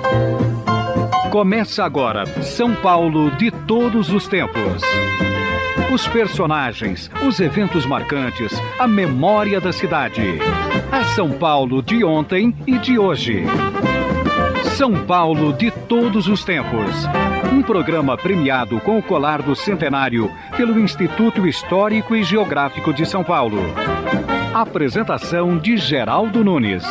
Começa agora São Paulo de todos os tempos. Os personagens, os eventos marcantes, a memória da cidade. A São Paulo de ontem e de hoje. São Paulo de todos os tempos. Um programa premiado com o colar do centenário pelo Instituto Histórico e Geográfico de São Paulo. Apresentação de Geraldo Nunes.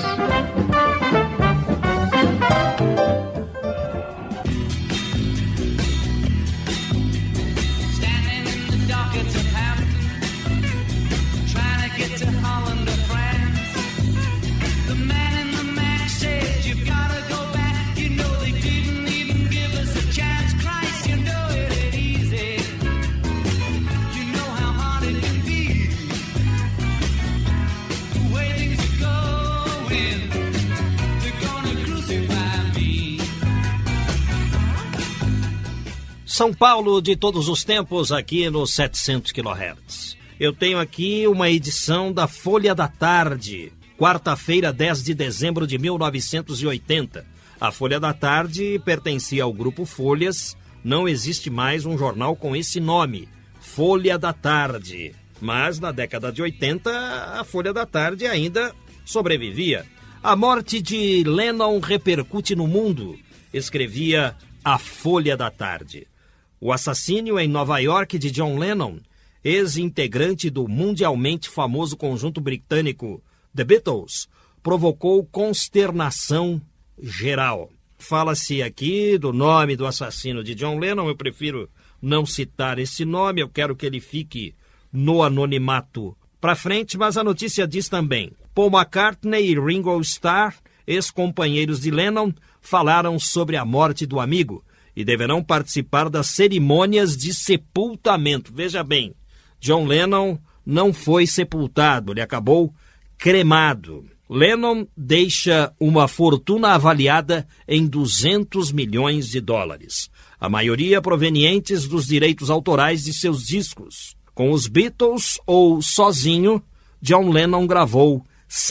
São Paulo de todos os tempos, aqui nos 700 kHz. Eu tenho aqui uma edição da Folha da Tarde, quarta-feira, 10 de dezembro de 1980. A Folha da Tarde pertencia ao Grupo Folhas, não existe mais um jornal com esse nome, Folha da Tarde. Mas na década de 80, a Folha da Tarde ainda sobrevivia. A morte de Lennon repercute no mundo, escrevia a Folha da Tarde. O assassínio em Nova York de John Lennon, ex-integrante do mundialmente famoso conjunto britânico The Beatles, provocou consternação geral. Fala-se aqui do nome do assassino de John Lennon, eu prefiro não citar esse nome, eu quero que ele fique no anonimato para frente, mas a notícia diz também: Paul McCartney e Ringo Starr, ex-companheiros de Lennon, falaram sobre a morte do amigo e deverão participar das cerimônias de sepultamento. Veja bem, John Lennon não foi sepultado, ele acabou cremado. Lennon deixa uma fortuna avaliada em 200 milhões de dólares, a maioria provenientes dos direitos autorais de seus discos. Com os Beatles ou sozinho, John Lennon gravou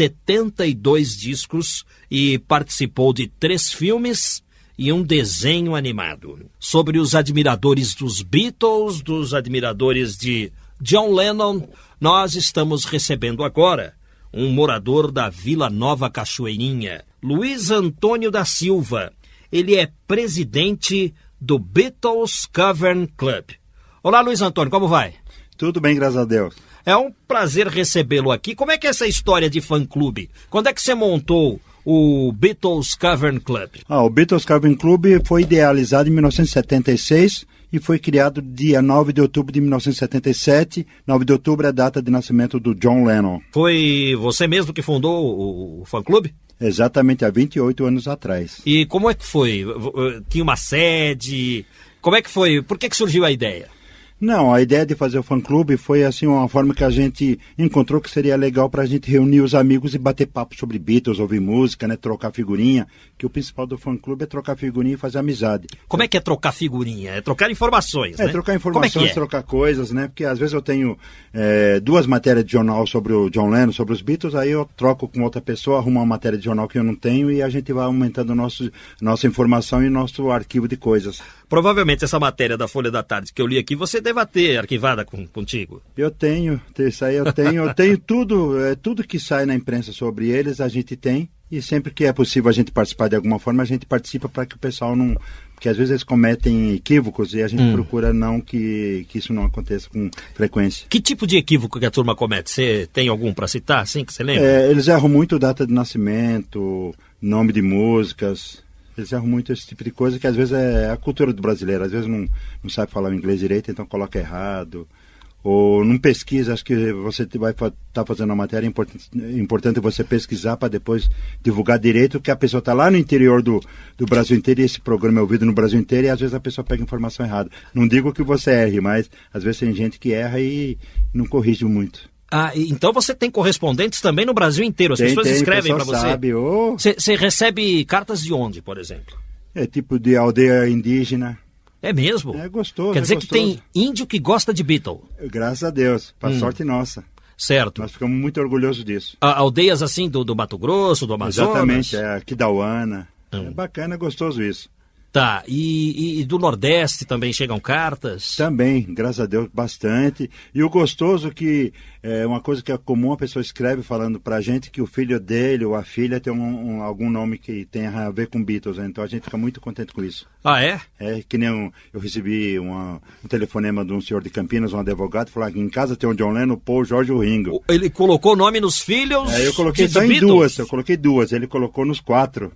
72 discos e participou de 3 filmes e um desenho animado. Sobre os admiradores dos Beatles, dos admiradores de John Lennon, nós estamos recebendo agora um morador da Vila Nova Cachoeirinha, Luiz Antônio da Silva. Ele é presidente do Beatles Cavern Club. Olá, Luiz Antônio, como vai? Tudo bem, graças a Deus. É um prazer recebê-lo aqui. Como é que é essa história de fã-clube? Quando é que você montou o Beatles Cavern Club? O Beatles Cavern Club foi idealizado em 1976 e foi criado dia 9 de outubro de 1977. 9 de outubro é a data de nascimento do John Lennon. Foi você mesmo que fundou o fã-clube? Exatamente, há 28 anos atrás. E como é que foi? Tinha uma sede? Como é que foi? Por que surgiu a ideia? Não, a ideia de fazer o fã-clube foi assim uma forma que a gente encontrou que seria legal para a gente reunir os amigos e bater papo sobre Beatles, ouvir música, né, trocar figurinha, que o principal do fã-clube é trocar figurinha e fazer amizade. Como é que é trocar figurinha? É trocar informações, né? Trocar informações, trocar coisas, né? Porque às vezes eu tenho 2 matérias de jornal sobre o John Lennon, sobre os Beatles, aí eu troco com outra pessoa, arrumo uma matéria de jornal que eu não tenho e a gente vai aumentando nossa informação e nosso arquivo de coisas. Provavelmente essa matéria da Folha da Tarde que eu li aqui, você deve ter arquivada contigo. Eu tenho, isso aí eu tenho tudo que sai na imprensa sobre eles, a gente tem, e sempre que é possível a gente participar de alguma forma, a gente participa para que o pessoal não... Porque às vezes eles cometem equívocos e a gente procura não que isso não aconteça com frequência. Que tipo de equívoco que a turma comete? Você tem algum para citar, assim, que você lembra? Eles erram muito data de nascimento, nome de músicas... Eles erram muito esse tipo de coisa que às vezes é a cultura do brasileiro. Às vezes não sabe falar o inglês direito, então coloca errado. Ou não pesquisa, acho que você vai estar fazendo uma matéria importante você pesquisar para depois divulgar direito, que a pessoa está lá no interior do Brasil inteiro e esse programa é ouvido no Brasil inteiro e às vezes a pessoa pega informação errada. Não digo que você erre, mas às vezes tem gente que erra e não corrige muito. Então você tem correspondentes também no Brasil inteiro. As pessoas escrevem para você. Você recebe cartas de onde, por exemplo? É tipo de aldeia indígena. É mesmo? É gostoso. Quer dizer que tem índio que gosta de Beatle. Graças a Deus, para sorte nossa. Certo. Nós ficamos muito orgulhosos disso. Aldeias assim do Mato Grosso, do Amazonas? Exatamente, Aquidauana. É bacana, é gostoso isso. Tá, e do Nordeste também chegam cartas? Também, graças a Deus, bastante. E o gostoso que é uma coisa que é comum, a pessoa escreve falando pra gente que o filho dele ou a filha tem algum nome que tenha a ver com Beatles, né? Então a gente fica muito contente com isso. Ah, é? É que nem eu recebi um telefonema de um senhor de Campinas, um advogado, falou que em casa tem o John Lennon, o Paul, o George e o Ringo. Ele colocou o nome nos filhos? Eu coloquei só em duas, eu coloquei duas, ele colocou nos 4.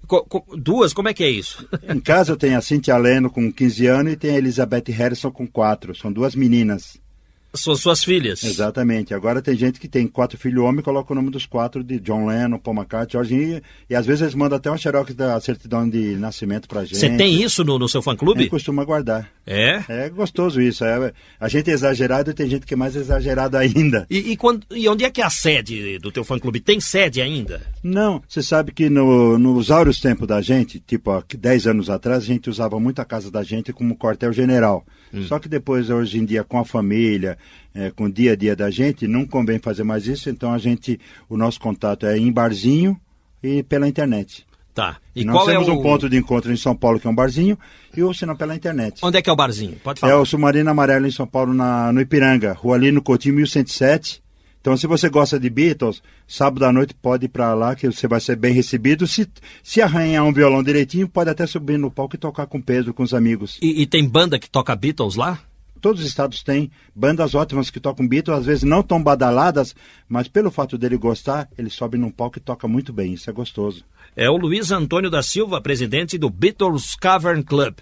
Duas? Como é que é isso? Em casa eu tenho a Cynthia Lennon com 15 anos e tem a Elizabeth Harrison com 4. São 2 meninas. Suas filhas? Exatamente. Agora tem gente que tem 4 filhos homens e coloca o nome dos 4 de John Lennon, Paul McCartney, George, e às vezes eles mandam até uma xerox da certidão de nascimento pra gente. Você tem isso no seu fã-clube? Costuma guardar. É? É gostoso isso. A gente é exagerado e tem gente que é mais exagerado ainda. E onde é que é a sede do teu fã-clube? Tem sede ainda? Não, você sabe que nos áureos tempos da gente, tipo há 10 anos atrás, a gente usava muito a casa da gente como quartel-general. Só que depois, hoje em dia, com a família, com o dia a dia da gente, não convém fazer mais isso, então o nosso contato é em barzinho e pela internet. Tá. E nós temos um ponto de encontro em São Paulo, que é um barzinho, e ou senão pela internet. Onde é que é o barzinho? Pode falar. É o Submarino Amarelo em São Paulo, no Ipiranga, Rua Lino Coutinho, 1107. Então, se você gosta de Beatles, sábado à noite pode ir para lá, que você vai ser bem recebido. Se arranhar um violão direitinho, pode até subir no palco e tocar com Pedro, com os amigos. E tem banda que toca Beatles lá? Todos os estados têm bandas ótimas que tocam Beatles, às vezes não tão badaladas, mas pelo fato dele gostar, ele sobe num palco e toca muito bem, isso é gostoso. É o Luiz Antônio da Silva, presidente do Beatles Cavern Club.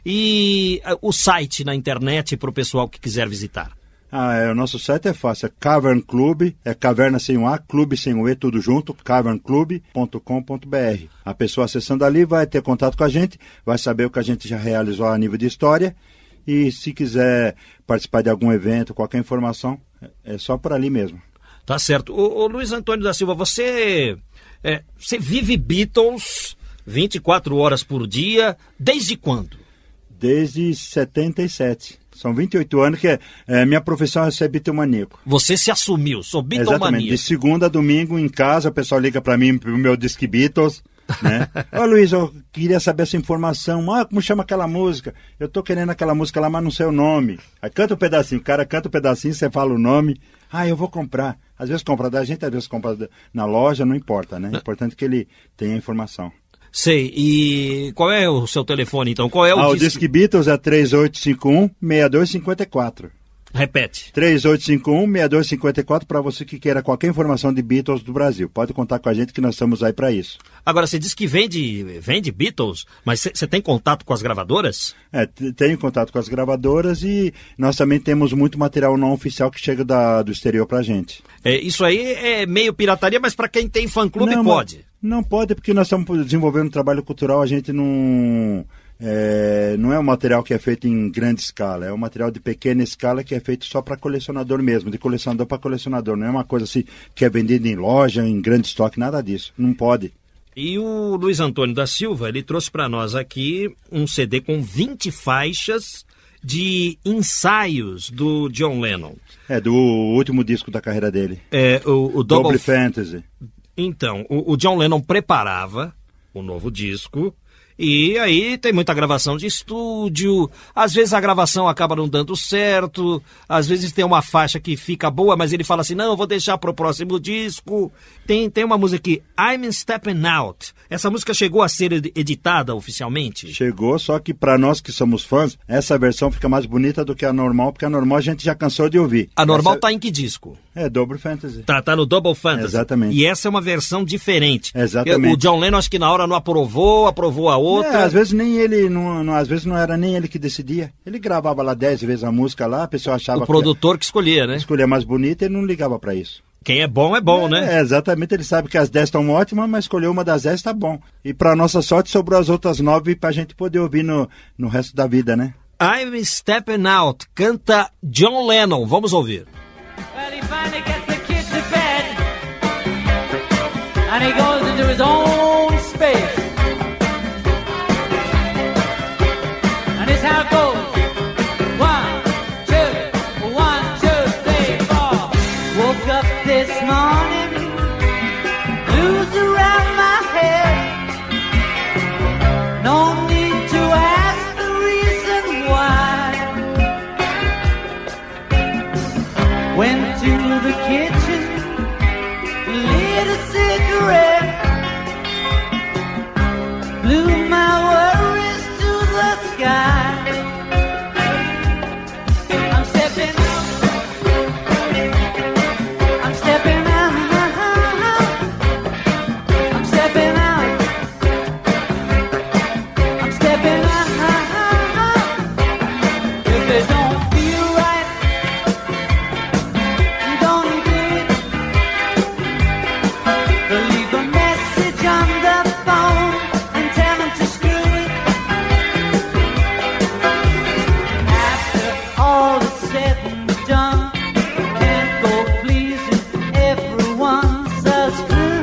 E o site na internet para o pessoal que quiser visitar? O nosso site é fácil, é Cavern Club, é caverna sem o A, clube sem o E, tudo junto, cavernclub.com.br. A pessoa acessando ali vai ter contato com a gente, vai saber o que a gente já realizou a nível de história, e se quiser participar de algum evento, qualquer informação, é só por ali mesmo. Tá certo. Ô Luiz Antônio da Silva, você vive Beatles 24 horas por dia, desde quando? Desde 77. São 28 anos que minha profissão é ser bitomaníaco. Você se assumiu, sou bitomaníaco. Exatamente. De segunda a domingo em casa, o pessoal liga para mim, pro meu Disque Beatles, né? Ô Luiz, eu queria saber essa informação. Como chama aquela música? Eu tô querendo aquela música lá, mas não sei o nome. Aí canta um pedacinho, o cara canta um pedacinho, você fala o nome. Eu vou comprar. Às vezes compra da gente, às vezes compra na loja, não importa, né? É importante que ele tenha a informação. Sei, e qual é o seu telefone então? Qual é o Disque Beatles é 3851-6254. Repete. 3851-6254 para você que queira qualquer informação de Beatles do Brasil. Pode contar com a gente que nós estamos aí para isso. Agora, você diz que vende Beatles, mas você tem contato com as gravadoras? Tenho contato com as gravadoras e nós também temos muito material não oficial que chega do exterior para a gente. Isso aí é meio pirataria, mas para quem tem fã-clube pode. Não pode, porque nós estamos desenvolvendo um trabalho cultural, a gente não é um material que é feito em grande escala, é um material de pequena escala que é feito só para colecionador mesmo, de colecionador para colecionador, não é uma coisa assim que é vendida em loja, em grande estoque, nada disso, não pode. E o Luiz Antônio da Silva, ele trouxe para nós aqui um CD com 20 faixas de ensaios do John Lennon. Do último disco da carreira dele. O Double Fantasy. Então, o John Lennon preparava o novo disco e aí tem muita gravação de estúdio, às vezes a gravação acaba não dando certo, às vezes tem uma faixa que fica boa, mas ele fala assim, não, eu vou deixar pro próximo disco. Tem uma música aqui, I'm Stepping Out. Essa música chegou a ser editada oficialmente? Chegou, só que para nós que somos fãs, essa versão fica mais bonita do que a normal, porque a normal a gente já cansou de ouvir. A normal tá em que disco? Double Fantasy. Tá no Double Fantasy. Exatamente. E essa é uma versão diferente. Exatamente. O John Lennon acho que na hora não aprovou a outra. Às vezes nem ele, às vezes não era nem ele que decidia. Ele gravava lá 10 vezes a música lá, a pessoa achava o produtor que escolhia, né? Escolhia mais bonita e ele não ligava para isso. Quem é bom, né? Exatamente, ele sabe que as 10 estão ótimas, mas escolheu uma das 10 tá bom. E para nossa sorte sobrou as outras 9 pra gente poder ouvir no resto da vida, né? I'm Stepping Out, canta John Lennon, vamos ouvir. Well, he finally gets the kid to bed and he goes into his own space. And it's how it goes. 1, 2, 3, 4. Woke up this morning, blues around my head. blew my worries to the sky. I'm stepping out. I'm stepping out. I'm stepping out. I'm stepping out. If it don't feel right, don't do it. Leave a message on the phone and tell them to screw it. After all is said and done, can't go pleasing everyone, so screw.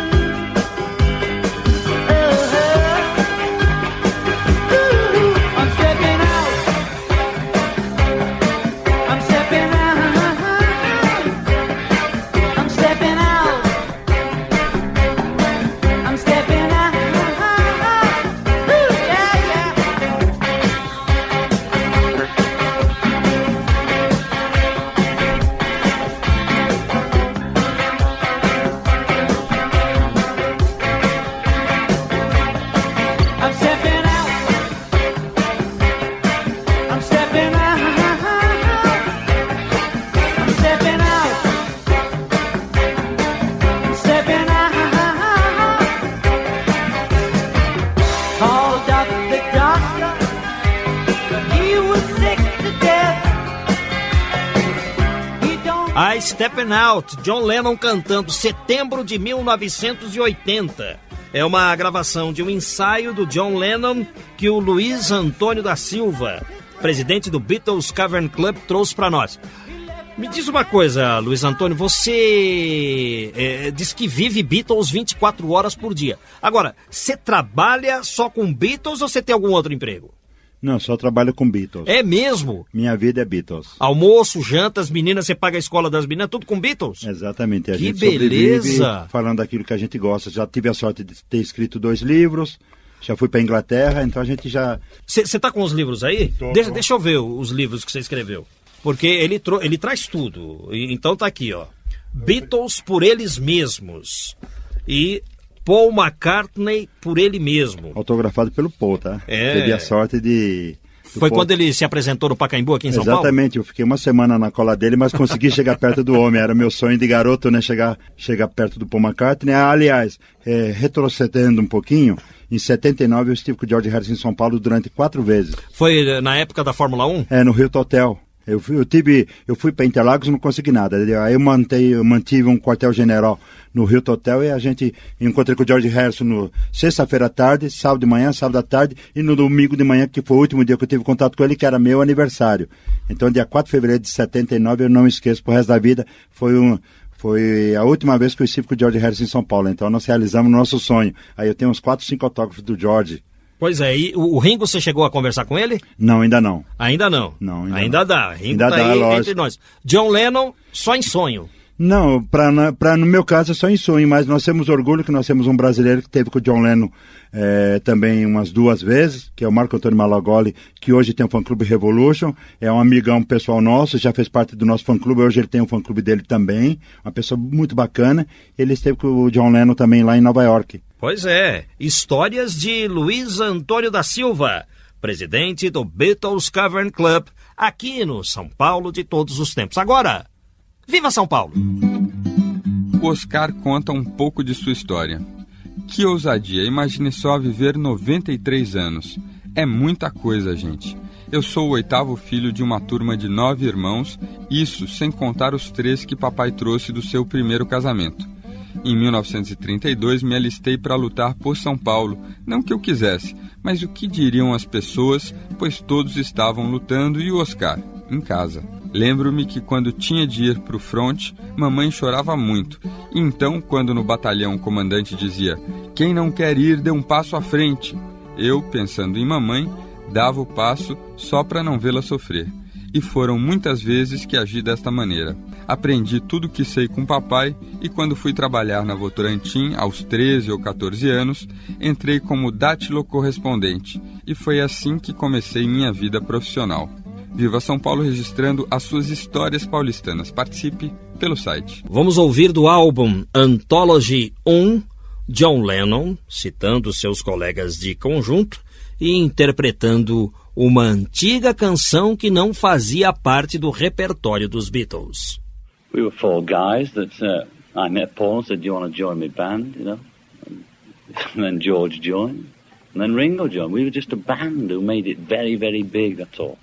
I'm stepping out. I'm stepping out. I'm stepping out. I'm stepping out. Ooh, yeah, yeah. I'm stepping out. I'm stepping out. I'm stepping out. I'm stepping out. Called up the doctor. He was sick to death. He don't. I Steppin' Out, John Lennon cantando, setembro de 1980. É uma gravação de um ensaio do John Lennon que o Luiz Antônio da Silva, presidente do Beatles Cavern Club, trouxe para nós. Me diz uma coisa, Luiz Antônio, você diz que vive Beatles 24 horas por dia. Agora, você trabalha só com Beatles ou você tem algum outro emprego? Não, só trabalho com Beatles. É mesmo? Minha vida é Beatles. Almoço, janta, as meninas, você paga a escola das meninas, tudo com Beatles? Exatamente. A Que gente sobrevive beleza! falando daquilo que a gente gosta. Já tive a sorte de ter escrito 2 livros, já fui para Inglaterra, então a gente já... Você tá com os livros aí? Tô. Deixa eu ver os livros que você escreveu. Porque ele traz tudo. Então tá aqui, ó. Beatles por eles mesmos. E Paul McCartney por ele mesmo. Autografado pelo Paul, tá? É. Tive a sorte de... Foi quando ele se apresentou no Pacaembu aqui em São Paulo? Exatamente, eu fiquei uma semana na cola dele, mas consegui chegar perto do homem. Era meu sonho de garoto, né? Chegar perto do Paul McCartney. Aliás, retrocedendo um pouquinho, em 79 eu estive com o George Harrison em São Paulo durante 4 vezes. Foi na época da Fórmula 1? No Hilton Hotel. Eu fui para Interlagos e não consegui nada. Aí eu mantive um quartel-general no Hilton Hotel e a gente encontrei com o George Harrison no sexta-feira à tarde, sábado de manhã, sábado à tarde e no domingo de manhã, que foi o último dia que eu tive contato com ele, que era meu aniversário. Então, dia 4 de fevereiro de 79, eu não esqueço pro resto da vida, foi a última vez que eu estive com o George Harrison em São Paulo. Então, nós realizamos o nosso sonho. Aí eu tenho uns 4, 5 autógrafos do George. Pois é, e o Ringo, você chegou a conversar com ele? Não, ainda não. Ainda não? Não, ainda dá. Ringo ainda tá dá, aí lógico. entre nós. John Lennon, só em sonho. Não, no meu caso é só em sonho, mas nós temos orgulho que nós temos um brasileiro que teve com o John Lennon também umas 2 vezes, que é o Marco Antônio Malagoli, que hoje tem o fã-clube Revolution, é um amigão pessoal nosso, já fez parte do nosso fã-clube, hoje ele tem um fã-clube dele também, uma pessoa muito bacana. Ele esteve com o John Lennon também lá em Nova York. Pois é, histórias de Luiz Antônio da Silva, presidente do Beatles Cavern Club, aqui no São Paulo de todos os tempos. Agora, viva São Paulo! O Oscar conta um pouco de sua história. Que ousadia, imagine só viver 93 anos. É muita coisa, gente. Eu sou o 8º filho de uma turma de 9 irmãos, isso sem contar os 3 que papai trouxe do seu primeiro casamento. Em 1932 me alistei para lutar por São Paulo, não que eu quisesse, mas o que diriam as pessoas, pois todos estavam lutando e o Oscar, em casa. Lembro-me que quando tinha de ir para o fronte, mamãe chorava muito. E então, quando no batalhão o comandante dizia: "Quem não quer ir, dê um passo à frente", eu, pensando em mamãe, dava o passo só para não vê-la sofrer. E foram muitas vezes que agi desta maneira. Aprendi tudo o que sei com papai e quando fui trabalhar na Votorantim, aos 13 ou 14 anos, entrei como dátilocorrespondente e foi assim que comecei minha vida profissional. Viva São Paulo registrando as suas histórias paulistanas. Participe pelo site. Vamos ouvir do álbum Anthology 1 John Lennon, citando seus colegas de conjunto e interpretando uma antiga canção que não fazia parte do repertório dos Beatles. We were four guys that I met Paul and said, "Do you want to join my band?" You know, and then George joined, and then Ringo joined. We were just a band who made it very, very big. That's all.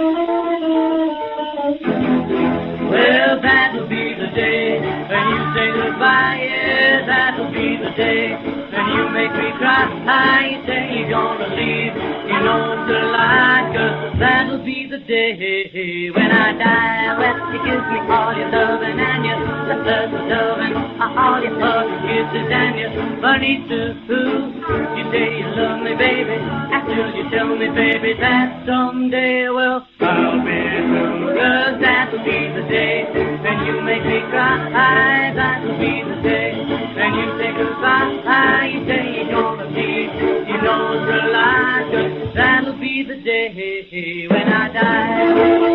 Well, that'll be the day when you say goodbye. Yeah, that'll be the day when you make me cry. You say you're gonna leave, you know it's a lie, 'cause that'll be the day when I die. Well, you give me all your loving and your loving, all your hugs, kisses and your money too. You say you love me, baby, until you tell me, baby, that someday, well, I'll be through. 'Cause that'll be the day when you make me cry. That'll be the day when you say goodbye. You say you're gonna leave, you know it's a lie, 'cause that'll be the day when I die.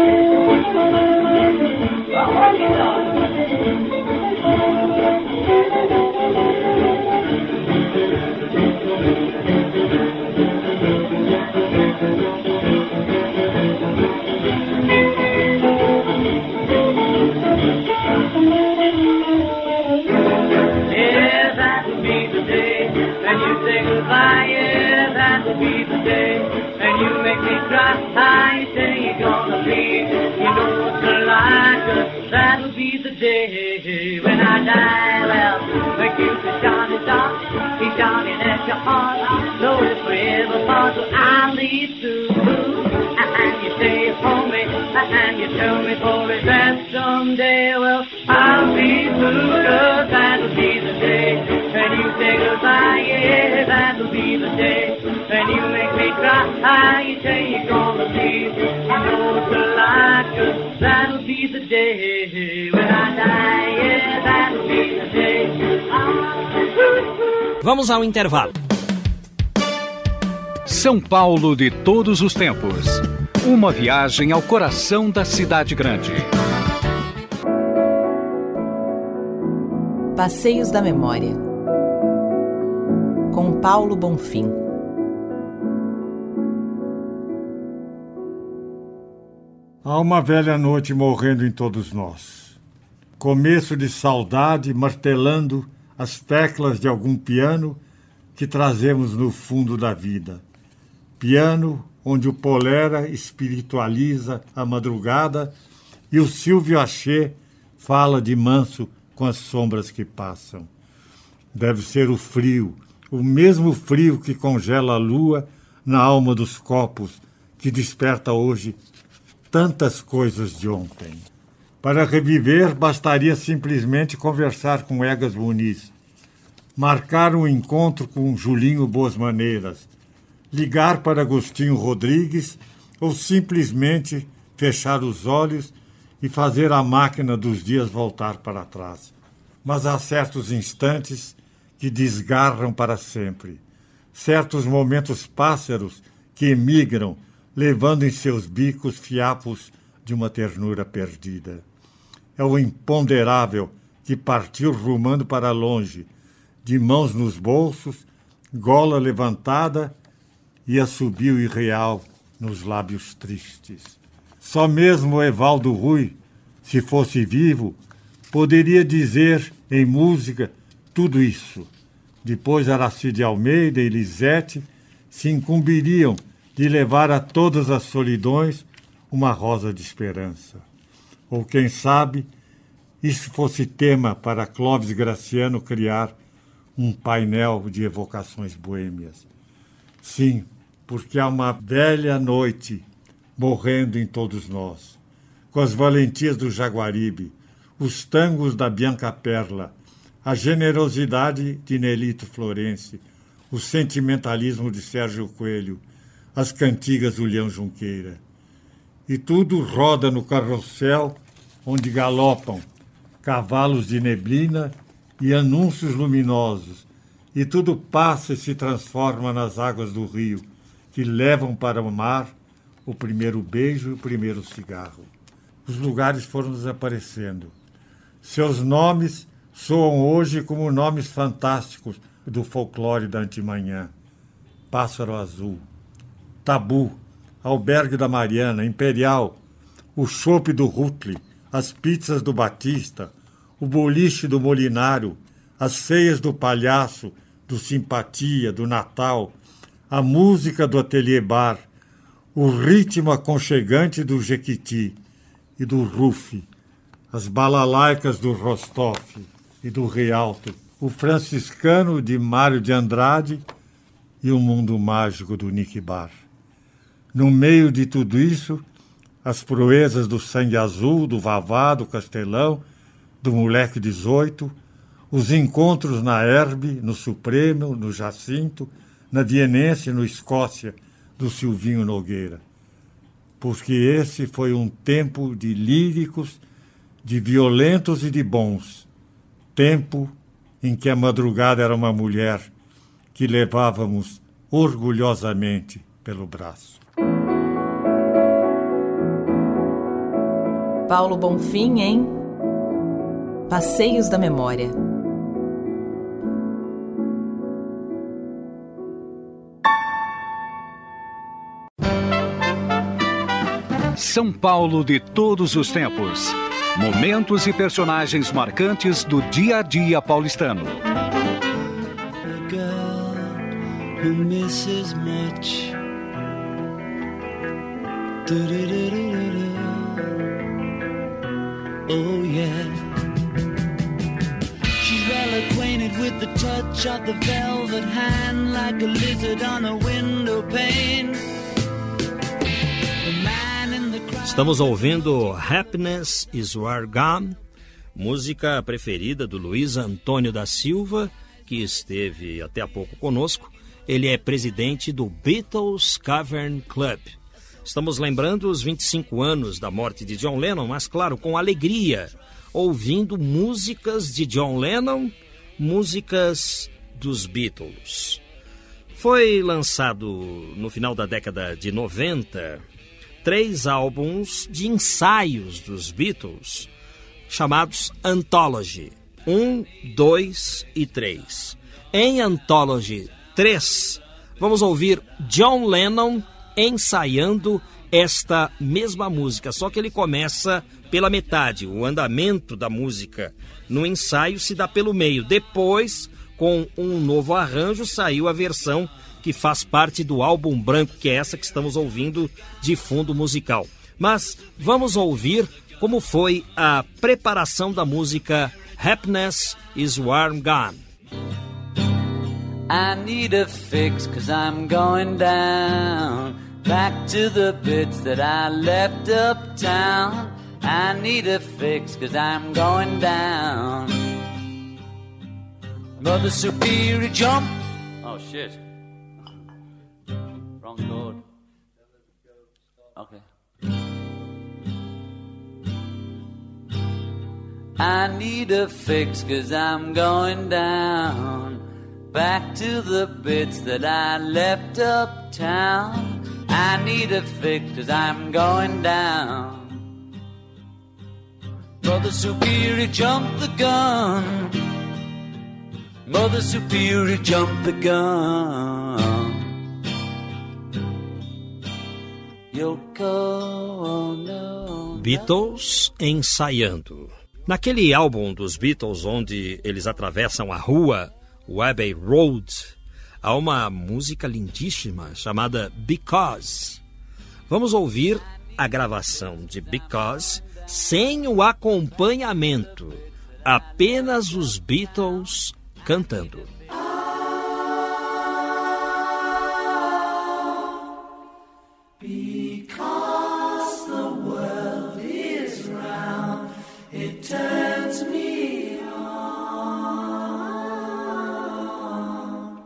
Yeah, that'll be the day when you make me cry. You say you're gonna leave, you know it's a lie, 'cause that'll be the day when I die. Well, the Cupid shining star, he's shining at your heart. So if we ever part, so I'll leave too. And you say for me, and you tell me for it that someday, well, I'll be through, 'cause that'll be the day when you say goodbye. Yeah, that'll be the day when you make me cry. You say you're gonna leave, you know it's a lie, 'cause that'll be the day when I die. Yeah, that'll be the day. Vamos ao intervalo. São Paulo de todos os tempos. Uma viagem ao coração da cidade grande. Passeios da Memória, com Paulo Bonfim. Há uma velha noite morrendo em todos nós. Começo de saudade martelando as teclas de algum piano que trazemos no fundo da vida. Piano onde o Polera espiritualiza a madrugada e o Silvio Achê fala de manso com as sombras que passam. Deve ser o frio, o mesmo frio que congela a lua na alma dos copos, que desperta hoje tantas coisas de ontem. Para reviver, bastaria simplesmente conversar com Egas Muniz, marcar um encontro com Julinho Boas Maneiras, ligar para Agostinho Rodrigues ou simplesmente fechar os olhos e fazer a máquina dos dias voltar para trás. Mas há certos instantes que desgarram para sempre, certos momentos pássaros que emigram, levando em seus bicos fiapos de uma ternura perdida. É o imponderável que partiu rumando para longe, de mãos nos bolsos, gola levantada e assobio irreal nos lábios tristes. Só mesmo Evaldo Rui, se fosse vivo, poderia dizer em música tudo isso. Depois Aracide Almeida e Lisete se incumbiriam de levar a todas as solidões uma rosa de esperança. Ou quem sabe, isso fosse tema para Clóvis Graciano criar um painel de evocações boêmias. Sim, porque há uma velha noite morrendo em todos nós, com as valentias do Jaguaribe, os tangos da Bianca Perla, a generosidade de Nelito Florense, o sentimentalismo de Sérgio Coelho, as cantigas do Leão Junqueira. E tudo roda no carrossel onde galopam cavalos de neblina e anúncios luminosos, e tudo passa e se transforma nas águas do rio, que levam para o mar o primeiro beijo e o primeiro cigarro. Os lugares foram desaparecendo. Seus nomes soam hoje como nomes fantásticos do folclore da antimanhã. Pássaro Azul, Tabu, Albergue da Mariana, Imperial, o chopp do Rutle, as pizzas do Batista, o boliche do Molinário, as ceias do Palhaço, do Simpatia, do Natal, a música do Ateliê Bar, o ritmo aconchegante do Jequiti e do Rufi, as balalaicas do Rostov e do Rialto, o franciscano de Mário de Andrade e o mundo mágico do Nick Bar. No meio de tudo isso, as proezas do Sangue Azul, do Vavá, do Castelão, do Moleque 18, os encontros na Herbe, no Supremo, no Jacinto, na Vienense, no Escócia, do Silvinho Nogueira. Porque esse foi um tempo de líricos, de violentos e de bons. Tempo em que a madrugada era uma mulher que levávamos orgulhosamente pelo braço. Paulo Bonfim em Passeios da Memória. São Paulo de todos os tempos. Momentos e personagens marcantes do dia a dia paulistano. A girl who misses much. Oh yeah. She's well acquainted with the touch of the velvet hand, like a lizard on a window pane. Estamos ouvindo Happiness is Where Gone, música preferida do Luiz Antônio da Silva, que esteve até há pouco conosco. Ele é presidente do Beatles Cavern Club. Estamos lembrando os 25 anos da morte de John Lennon, mas claro, com alegria, ouvindo músicas de John Lennon, músicas dos Beatles. Foi lançado no final da década de 90... 3 álbuns de ensaios dos Beatles, chamados Anthology 1, 2 e 3. Em Anthology 3, vamos ouvir John Lennon ensaiando esta mesma música, só que ele começa pela metade. O andamento da música no ensaio se dá pelo meio. Depois, com um novo arranjo, saiu a versão que faz parte do álbum branco, que é essa que estamos ouvindo de fundo musical. Mas vamos ouvir como foi a preparação da música Happiness is Warm Gone. I need a fix 'cause I'm going down, back to the bits that I left uptown. I need a fix 'cause I'm going down. Mother Superior jump. Oh shit. Wrong chord. Okay. I need a fix 'cause I'm going down, back to the bits that I left uptown. I need a fix 'cause I'm going down. Mother Superior jumped the gun. Mother Superior jumped the gun. Beatles ensaiando. Naquele álbum dos Beatles onde eles atravessam a rua Abbey Road, há uma música lindíssima chamada Because. Vamos ouvir a gravação de Because sem o acompanhamento, apenas os Beatles cantando. Because the world is round, it turns me on.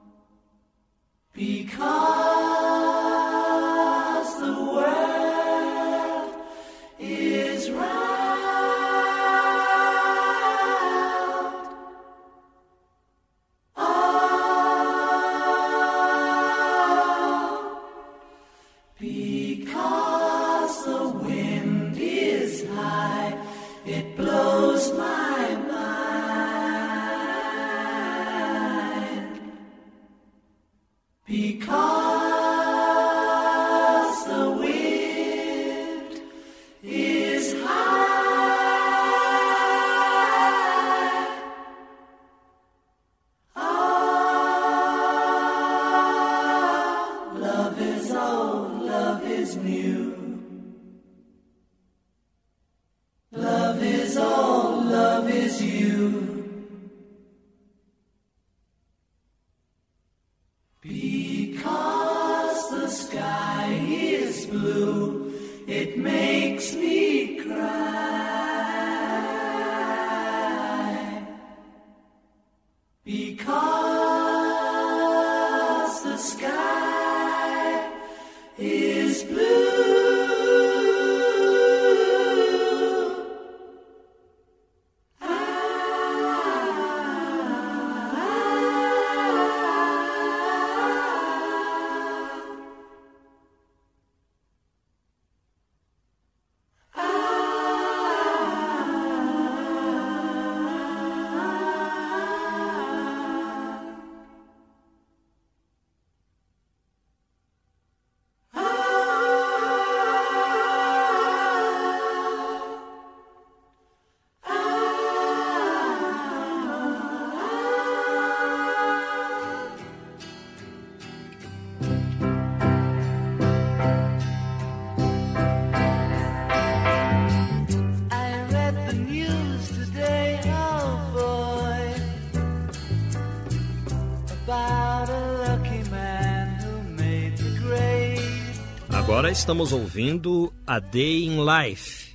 Because the world is round, new. Love is all, love is you. Because the sky is blue, it makes me cry. Because the sky is blue. Agora estamos ouvindo A Day in Life,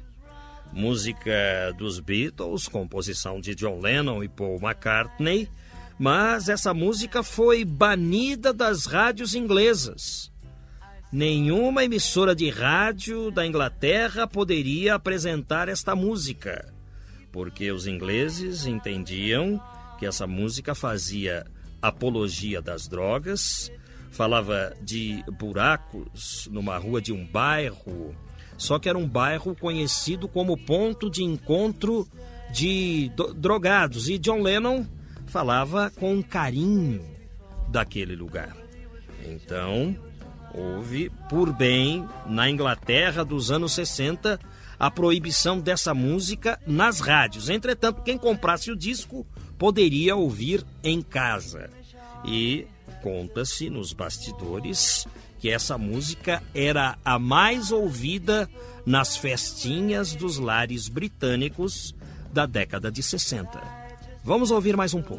música dos Beatles, composição de John Lennon e Paul McCartney, mas essa música foi banida das rádios inglesas. Nenhuma emissora de rádio da Inglaterra poderia apresentar esta música, porque os ingleses entendiam que essa música fazia apologia das drogas, falava de buracos numa rua de um bairro, só que era um bairro conhecido como ponto de encontro de drogados. E John Lennon falava com carinho daquele lugar. Então, houve, por bem, na Inglaterra dos anos 60, a proibição dessa música nas rádios. Entretanto, quem comprasse o disco poderia ouvir em casa. E conta-se nos bastidores que essa música era a mais ouvida nas festinhas dos lares britânicos da década de 60. Vamos ouvir mais um pouco.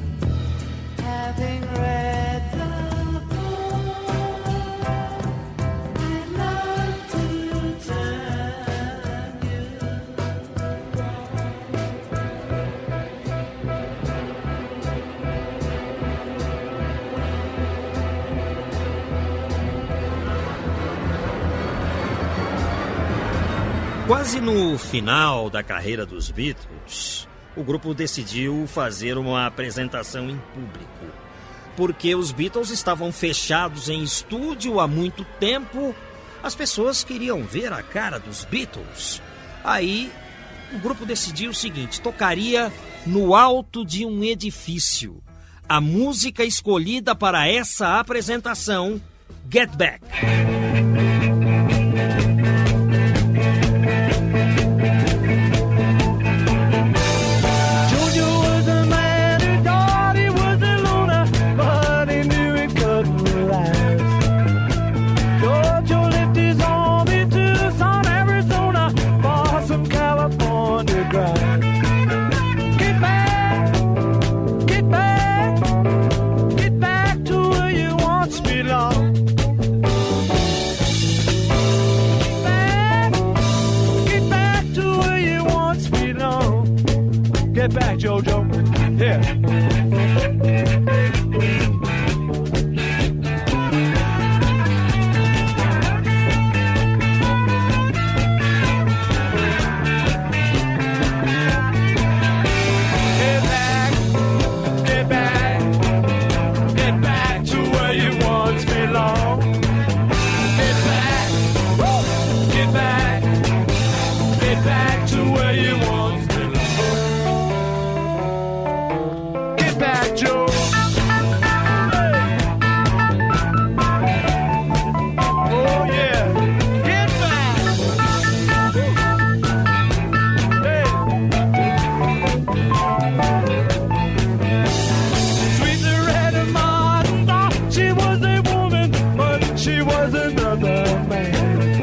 Quase no final da carreira dos Beatles, o grupo decidiu fazer uma apresentação em público, porque os Beatles estavam fechados em estúdio há muito tempo. As pessoas queriam ver a cara dos Beatles. Aí o grupo decidiu o seguinte: tocaria no alto de um edifício. A música escolhida para essa apresentação, Get Back. Get back, Jojo. Yeah. She was a woman, but she was another man.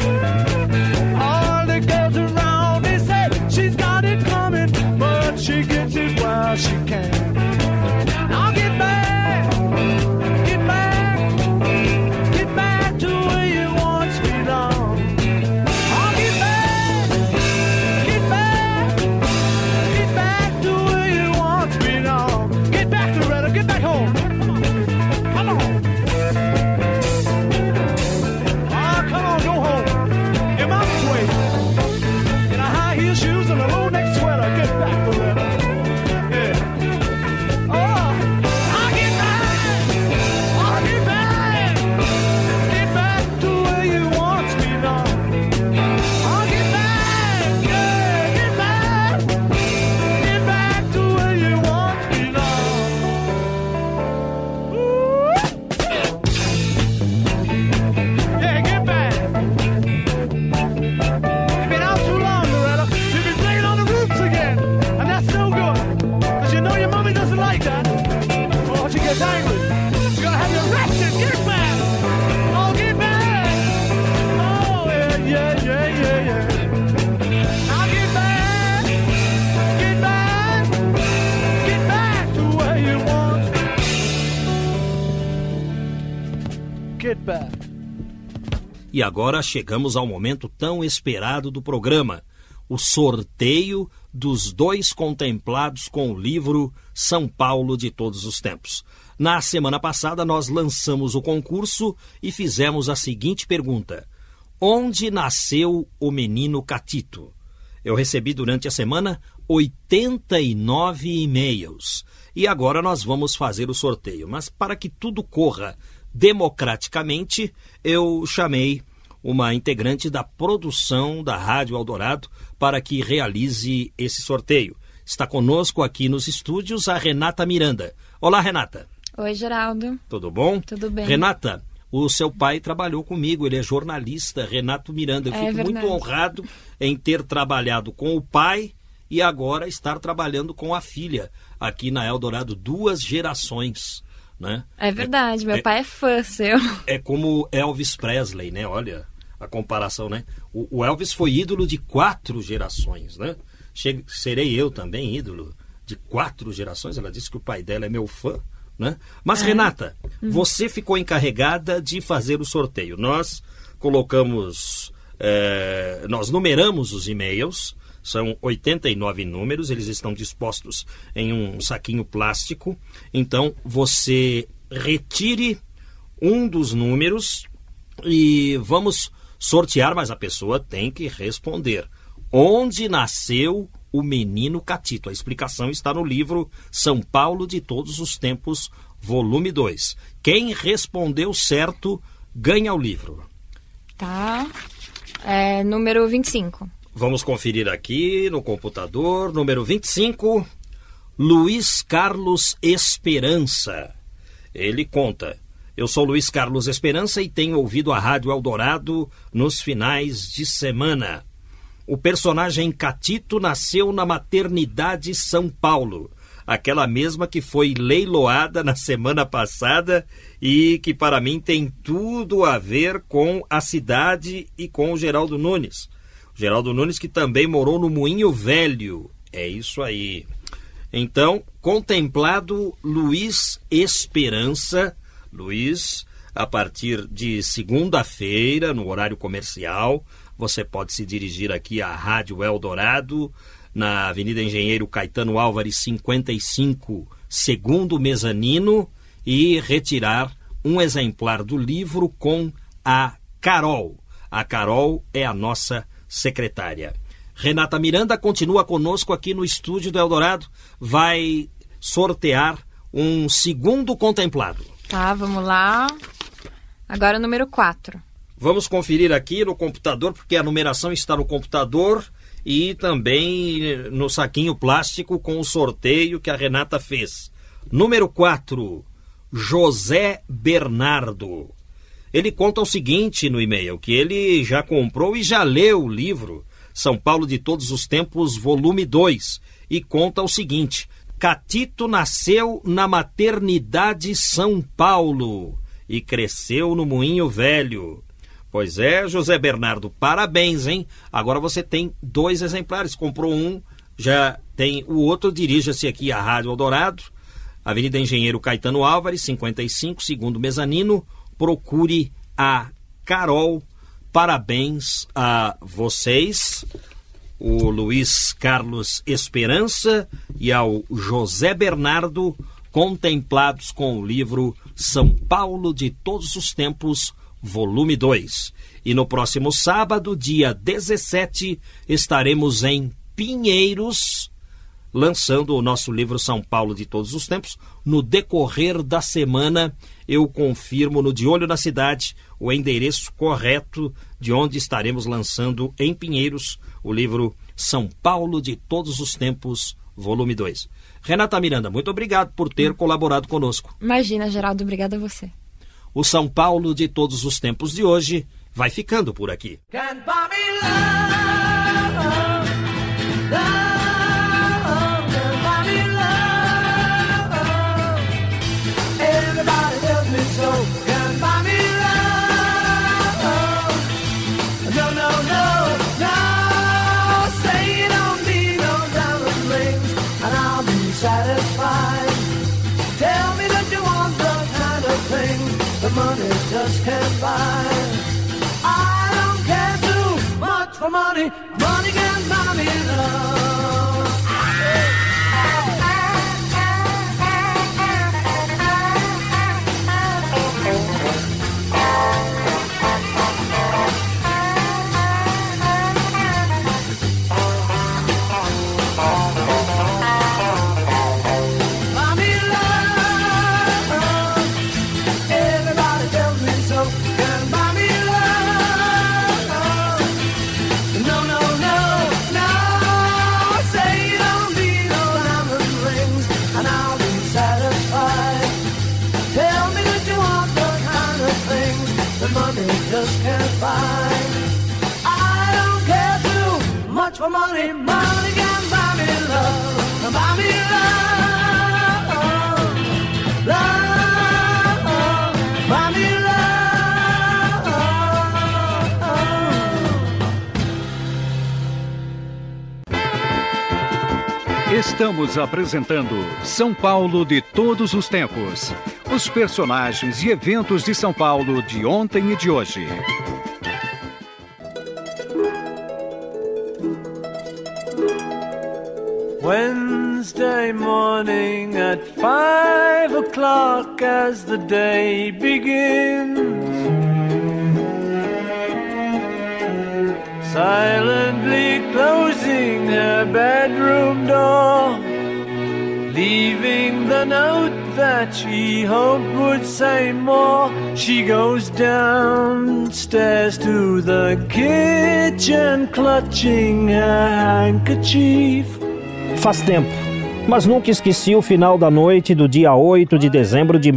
E agora chegamos ao momento tão esperado do programa, o sorteio dos 2 contemplados com o livro São Paulo de Todos os Tempos. Na semana passada nós lançamos o concurso e fizemos a seguinte pergunta: onde nasceu o menino Catito? Eu recebi durante a semana 89 e-mails. E agora nós vamos fazer o sorteio. Mas para que tudo corra democraticamente, eu chamei uma integrante da produção da Rádio Eldorado para que realize esse sorteio. Está conosco aqui nos estúdios a Renata Miranda. Olá, Renata. Oi, Geraldo. Tudo bom? Tudo bem. Renata, o seu pai trabalhou comigo, ele é jornalista, Renato Miranda. Eu fico muito honrado em ter trabalhado com o pai e agora estar trabalhando com a filha aqui na Eldorado, 2 gerações, né? É verdade, meu pai é fã seu. É como Elvis Presley, né? Olha a comparação, né? O Elvis foi ídolo de 4 gerações, né? Serei eu também ídolo de 4 gerações. Ela disse que o pai dela é meu fã, né? Mas, Renata, você ficou encarregada de fazer o sorteio. Nós colocamos, nós numeramos os e-mails, são 89 números, eles estão dispostos em um saquinho plástico. Então, você retire um dos números e vamos sortear, mas a pessoa tem que responder. Onde nasceu o menino Catito? A explicação está no livro São Paulo de Todos os Tempos, volume 2. Quem respondeu certo ganha o livro. Tá. Número 25. Vamos conferir aqui no computador. Número 25, Luiz Carlos Esperança. Ele conta: eu sou Luiz Carlos Esperança e tenho ouvido a Rádio Eldorado nos finais de semana. O personagem Catito nasceu na maternidade São Paulo, aquela mesma que foi leiloada na semana passada e que para mim tem tudo a ver com a cidade e com o Geraldo Nunes. O Geraldo Nunes que também morou no Moinho Velho. É isso aí. Então, contemplado Luiz Esperança. Luiz, a partir de segunda-feira, no horário comercial, você pode se dirigir aqui à Rádio Eldorado, na Avenida Engenheiro Caetano Álvares 55, segundo mezanino, e retirar um exemplar do livro com a Carol. A Carol é a nossa secretária. Renata Miranda continua conosco aqui no estúdio do Eldorado, vai sortear um segundo contemplado. Tá, vamos lá. Agora o número 4. Vamos conferir aqui no computador, porque a numeração está no computador e também no saquinho plástico com o sorteio que a Renata fez. Número 4, José Bernardo. Ele conta o seguinte no e-mail, que ele já comprou e já leu o livro São Paulo de Todos os Tempos, volume 2, e conta o seguinte: Catito nasceu na maternidade São Paulo e cresceu no Moinho Velho. Pois é, José Bernardo, parabéns, hein? Agora você tem 2 exemplares, comprou um, já tem o outro. Dirija-se aqui à Rádio Eldorado, Avenida Engenheiro Caetano Álvares, 55, segundo mezanino. Procure a Carol. Parabéns a vocês, o Luiz Carlos Esperança e ao José Bernardo, contemplados com o livro São Paulo de Todos os Tempos, volume 2. E no próximo sábado, dia 17, estaremos em Pinheiros, lançando o nosso livro São Paulo de Todos os Tempos. No decorrer da semana, eu confirmo no De Olho na Cidade o endereço correto de onde estaremos lançando em Pinheiros o livro São Paulo de Todos os Tempos, volume 2. Renata Miranda, muito obrigado por ter colaborado conosco. Imagina, Geraldo, obrigada a você. O São Paulo de Todos os Tempos de hoje vai ficando por aqui. Money just can't buy. money, money can buy me love. Just can't buy. I don't care too much for money. Money can buy me love. Buy me love. Love. Buy me love. Estamos apresentando São Paulo de todos os tempos. Os personagens e eventos de São Paulo de ontem e de hoje. Wednesday morning at 5 o'clock as the day begins. Silently closing her bedroom door, leaving the note that she hoped would say more. She goes downstairs to the kitchen, clutching her handkerchief. Faz tempo, mas nunca esqueci o final da noite do dia 8 de dezembro de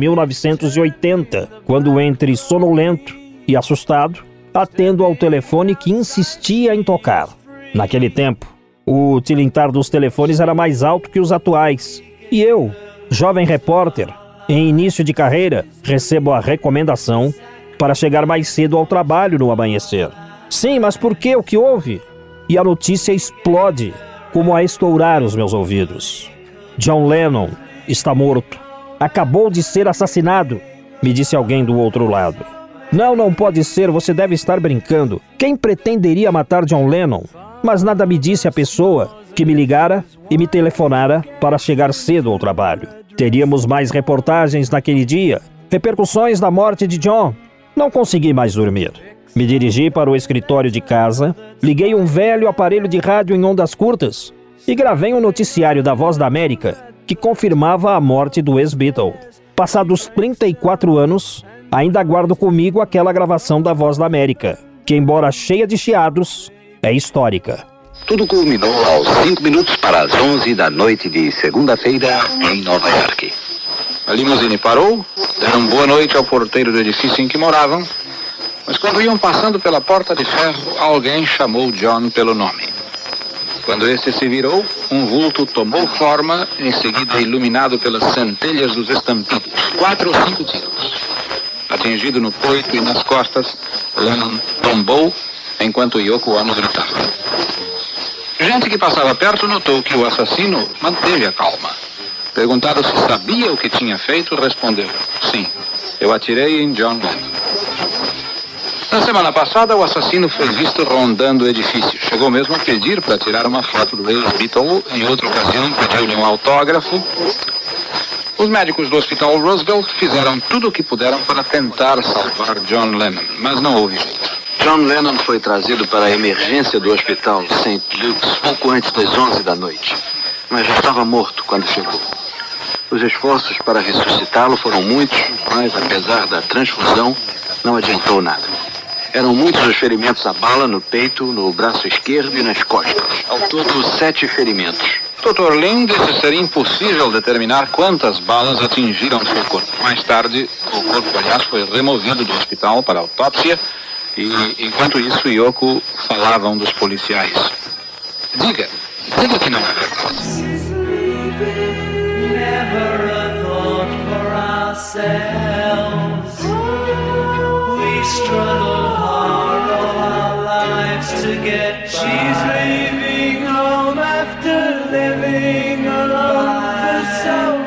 1980, quando, entre sonolento e assustado, atendo ao telefone que insistia em tocar. Naquele tempo, o tilintar dos telefones era mais alto que os atuais, e eu, jovem repórter, em início de carreira, recebo a recomendação para chegar mais cedo ao trabalho no amanhecer. Sim, mas por que? O que houve? E a notícia explode, como a estourar os meus ouvidos. John Lennon está morto. Acabou de ser assassinado, me disse alguém do outro lado. Não pode ser, você deve estar brincando. Quem pretenderia matar John Lennon? Mas nada me disse a pessoa que me ligara e me telefonara para chegar cedo ao trabalho. Teríamos mais reportagens naquele dia, repercussões da morte de John. Não consegui mais dormir. Me dirigi para o escritório de casa, liguei um velho aparelho de rádio em ondas curtas e gravei um noticiário da Voz da América que confirmava a morte do ex-Beatle. Passados 34 anos, ainda guardo comigo aquela gravação da Voz da América, que, embora cheia de chiados, é histórica. Tudo culminou aos 5 minutos para as 11 da noite de segunda-feira em Nova York. A limusine parou, deram boa noite ao porteiro do edifício em que moravam, mas quando iam passando pela porta de ferro, alguém chamou John pelo nome. Quando este se virou, um vulto tomou forma, em seguida iluminado pelas centelhas dos estampidos. 4 ou 5 tiros. Atingido no peito e nas costas, Lennon tombou, enquanto Yoko Ono gritava. Gente que passava perto notou que o assassino manteve a calma. Perguntado se sabia o que tinha feito, respondeu: sim, eu atirei em John Lennon. Na semana passada, o assassino foi visto rondando o edifício. Chegou mesmo a pedir para tirar uma foto do ex-Beatle. Em outra ocasião, pediu-lhe um autógrafo. Os médicos do Hospital Roosevelt fizeram tudo o que puderam para tentar salvar John Lennon, mas não houve jeito. John Lennon foi trazido para a emergência do Hospital St. Luke's pouco antes das 11 da noite, mas já estava morto quando chegou. Os esforços para ressuscitá-lo foram muitos, mas apesar da transfusão, não adiantou nada. Eram muitos os ferimentos a bala no peito, no braço esquerdo e nas costas. Ao todo, 7 ferimentos. Dr. Lin disse ser impossível determinar quantas balas atingiram seu corpo. Mais tarde, o corpo, aliás, foi removido do hospital para autópsia e, enquanto isso, Yoko falava a um dos policiais. Diga que não é verdade. Never a thought for ourselves. We struggle hard all our lives to get. She's leaving home after living alone for so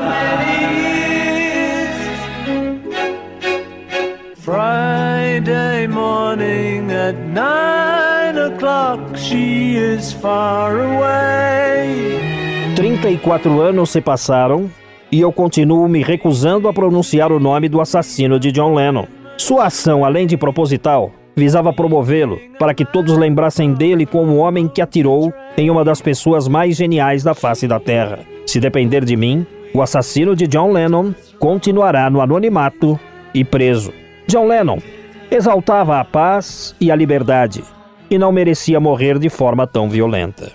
many years. Friday morning at 9 o'clock, she is far away. 34 anos se passaram e eu continuo me recusando a pronunciar o nome do assassino de John Lennon. Sua ação, além de proposital, visava promovê-lo para que todos lembrassem dele como o homem que atirou em uma das pessoas mais geniais da face da Terra. Se depender de mim, o assassino de John Lennon continuará no anonimato e preso. John Lennon exaltava a paz e a liberdade e não merecia morrer de forma tão violenta.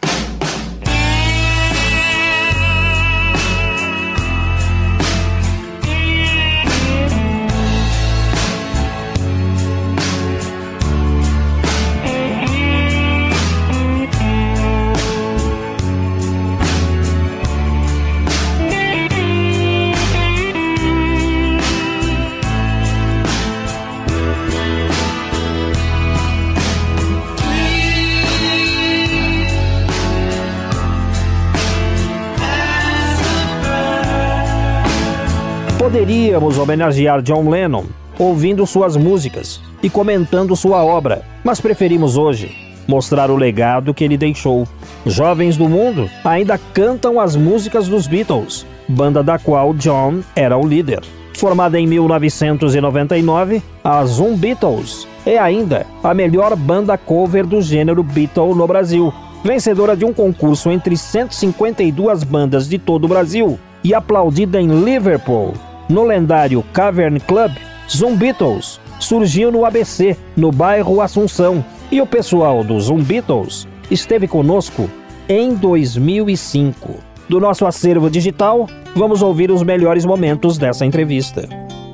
Poderíamos homenagear John Lennon ouvindo suas músicas e comentando sua obra, mas preferimos hoje mostrar o legado que ele deixou. Jovens do mundo ainda cantam as músicas dos Beatles, banda da qual John era o líder. Formada em 1999, a Zoom Beatles é ainda a melhor banda cover do gênero Beatle no Brasil. Vencedora de um concurso entre 152 bandas de todo o Brasil e aplaudida em Liverpool, no lendário Cavern Club, Zoom Beatles surgiu no ABC, no bairro Assunção, e o pessoal do Zoom Beatles esteve conosco em 2005. Do nosso acervo digital, vamos ouvir os melhores momentos dessa entrevista.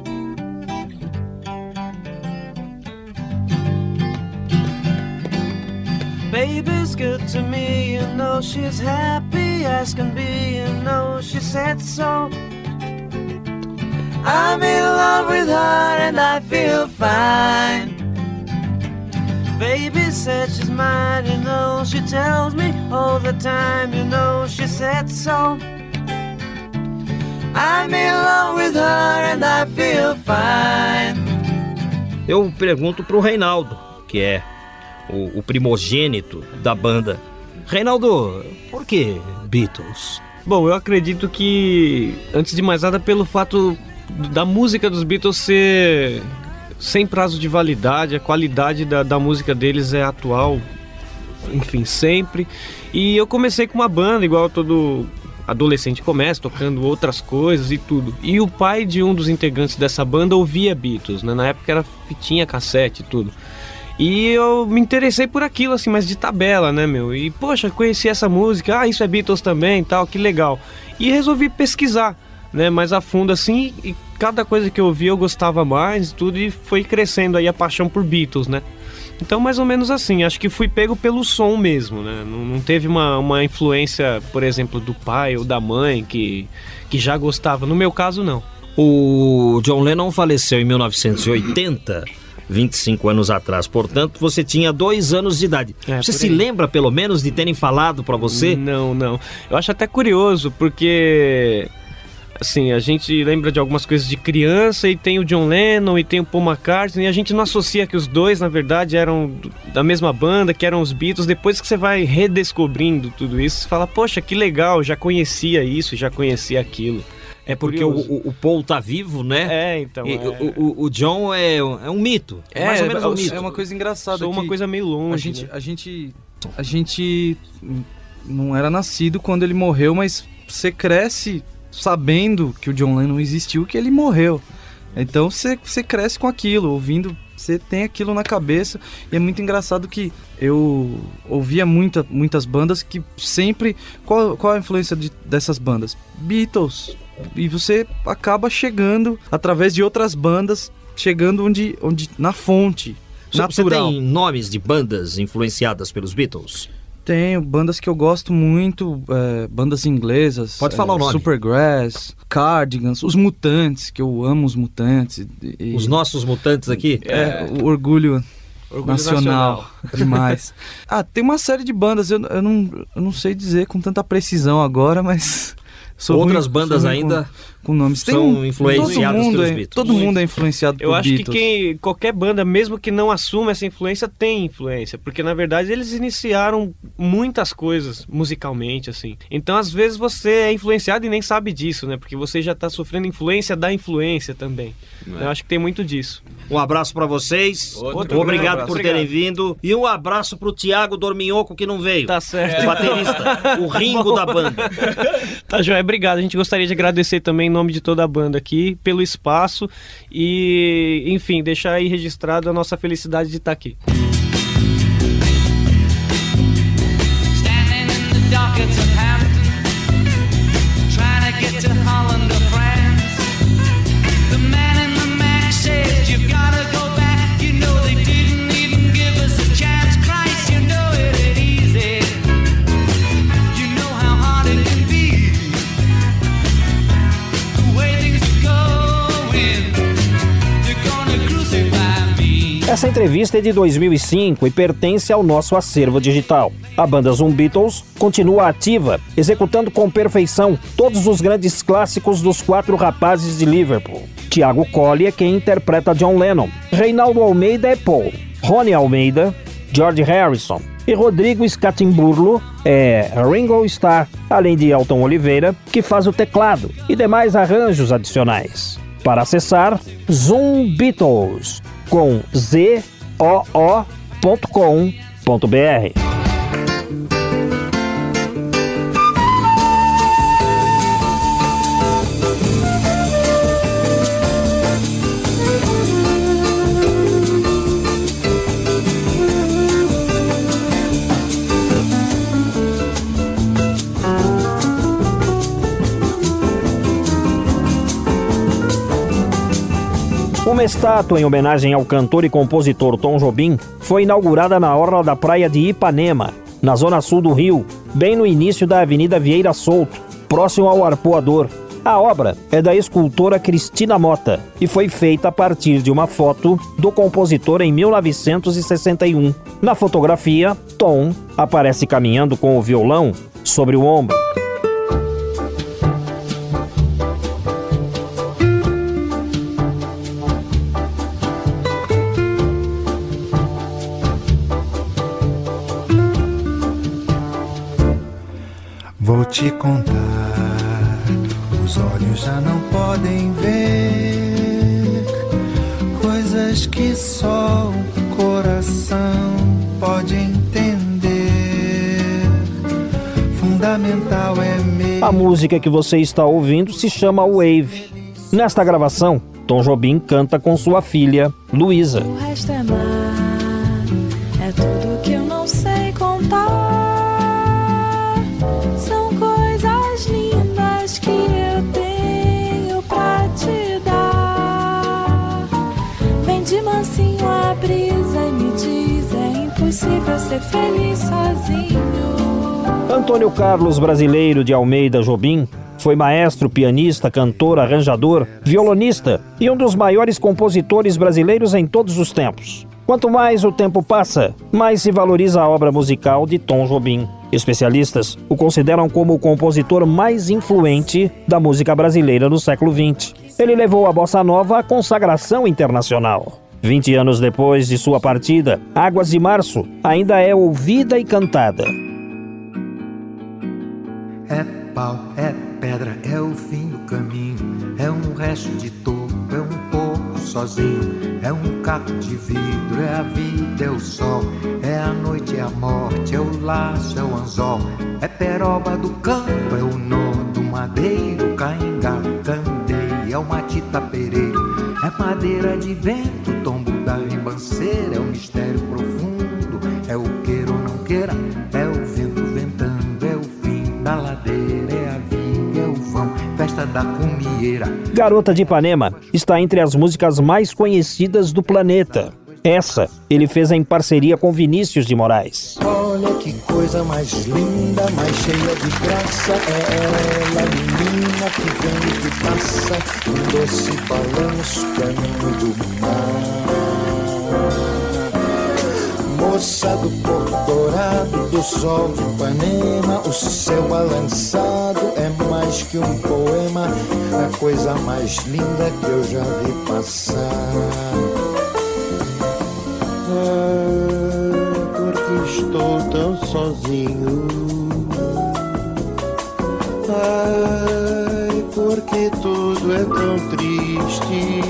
Baby's good to me, you know she's happy as can be, you know she said so. I'm in love with her and I feel fine. Baby said she's mine, you know she tells me all the time, you know she said so. I'm in love with her and I feel fine. Eu pergunto pro Reinaldo, que é o primogênito da banda. Reinaldo, por que Beatles? Bom, eu acredito que, antes de mais nada, pelo fato da música dos Beatles ser sem prazo de validade, a qualidade da música deles é atual, enfim, sempre. E eu comecei com uma banda, igual todo adolescente começa, tocando outras coisas e tudo. E o pai de um dos integrantes dessa banda ouvia Beatles, né? Na época era fitinha, cassete e tudo. E eu me interessei por aquilo, assim, mas de tabela, né, meu? E, poxa, conheci essa música, isso é Beatles também e tal, que legal. E resolvi pesquisar, né, mais a fundo, assim, e cada coisa que eu ouvia eu gostava mais, tudo, e foi crescendo aí a paixão por Beatles, né? Então, mais ou menos assim, acho que fui pego pelo som mesmo, né? Não teve uma influência, por exemplo, do pai ou da mãe que já gostava. No meu caso, não. O John Lennon faleceu em 1980, 25 anos atrás, portanto, você tinha 2 anos de idade. Você se lembra, pelo menos, de terem falado pra você? Não. Eu acho até curioso, porque, assim, a gente lembra de algumas coisas de criança e tem o John Lennon e tem o Paul McCartney, e a gente não associa que os dois, na verdade, eram da mesma banda, que eram os Beatles. Depois que você vai redescobrindo tudo isso, você fala, poxa, que legal, já conhecia isso, já conhecia aquilo. É porque o Paul tá vivo, né? Então. O John é um mito. Mais ou menos um mito. É uma coisa engraçada. Uma coisa meio longe. A gente não era nascido quando ele morreu, mas você cresce sabendo que o John Lennon existiu, que ele morreu. Então você cresce com aquilo, ouvindo, você tem aquilo na cabeça. E é muito engraçado que eu ouvia muitas bandas que sempre... Qual a influência dessas bandas? Beatles. E você acaba chegando, através de outras bandas, chegando onde na fonte natural. Você tem nomes de bandas influenciadas pelos Beatles? Tenho bandas que eu gosto muito, bandas inglesas. Pode falar o nome. Supergrass, Cardigans, os Mutantes, que eu amo os Mutantes. Os nossos Mutantes aqui? O Orgulho Nacional. Demais. Tem uma série de bandas, eu não sei dizer com tanta precisão agora, mas Outras bandas ainda com nomes são influenciadas pelos Beatles. Todo mundo é influenciado por Beatles. Eu acho que qualquer banda, mesmo que não assuma essa influência, tem influência. Porque, na verdade, eles iniciaram muitas coisas musicalmente, assim. Então, às vezes, você é influenciado e nem sabe disso, né? Porque você já tá sofrendo influência da influência também. Eu acho que tem muito disso. Um abraço pra vocês. Obrigado por terem vindo. E um abraço pro Thiago Dorminhoco, que não veio. Tá certo. O baterista, o Ringo da banda. Tá, joia, obrigado. A gente gostaria de agradecer também em nome de toda a banda aqui pelo espaço e, enfim, deixar aí registrado a nossa felicidade de estar aqui. Essa entrevista é de 2005 e pertence ao nosso acervo digital. A banda Zoom Beatles continua ativa, executando com perfeição todos os grandes clássicos dos 4 rapazes de Liverpool. Tiago Colli é quem interpreta John Lennon, Reinaldo Almeida é Paul, Ronnie Almeida, George Harrison e Rodrigo Scattimburlo é Ringo Starr, além de Elton Oliveira, que faz o teclado e demais arranjos adicionais. Para acessar, Zoom Beatles com zoo.com.br. Uma estátua em homenagem ao cantor e compositor Tom Jobim foi inaugurada na orla da praia de Ipanema, na zona sul do Rio, bem no início da Avenida Vieira Souto, próximo ao Arpoador. A obra é da escultora Cristina Mota e foi feita a partir de uma foto do compositor em 1961. Na fotografia, Tom aparece caminhando com o violão sobre o ombro. Vou te contar, os olhos já não podem ver coisas que só o coração pode entender. Fundamental é mesmo. A música que você está ouvindo se chama Wave. Nesta gravação, Tom Jobim canta com sua filha, Luísa. O resto é mar, é tudo que eu não sei contar. Mansinho a brisa e me diz, é impossível ser feliz sozinho. Antônio Carlos Brasileiro de Almeida Jobim foi maestro, pianista, cantor, arranjador, violonista e um dos maiores compositores brasileiros em todos os tempos. Quanto mais o tempo passa, mais se valoriza a obra musical de Tom Jobim. Especialistas o consideram como o compositor mais influente da música brasileira no século XX. Ele levou a bossa nova à consagração internacional. 20 anos depois de sua partida, Águas de Março ainda é ouvida e cantada. É pau, é pedra, é o fim do caminho, é um resto de topo, é um pouco sozinho, é um caco de vidro, é a vida, é o sol, é a noite, é a morte, é o laço, é o anzol, é peroba do campo, é o nó do madeiro, caingá, candeia, é o matita pereiro, é madeira de vento, tombo da ribanceira, é o mistério profundo, é o queira ou não queira, é o vento ventando, é o fim da ladeira, é a vinha, é o vão, festa da cumieira. Garota de Ipanema está entre as músicas mais conhecidas do planeta. Essa ele fez em parceria com Vinícius de Moraes. Olha que coisa mais linda, mais cheia de graça, é ela, menina que vem e que passa, um doce balanço caminho do mar. moça do Porto Dourado, do sol de Ipanema, o céu balançado é mais que um poema, a coisa mais linda que eu já vi passar. Ah, porque estou tão sozinho. Ai, porque tudo é tão triste.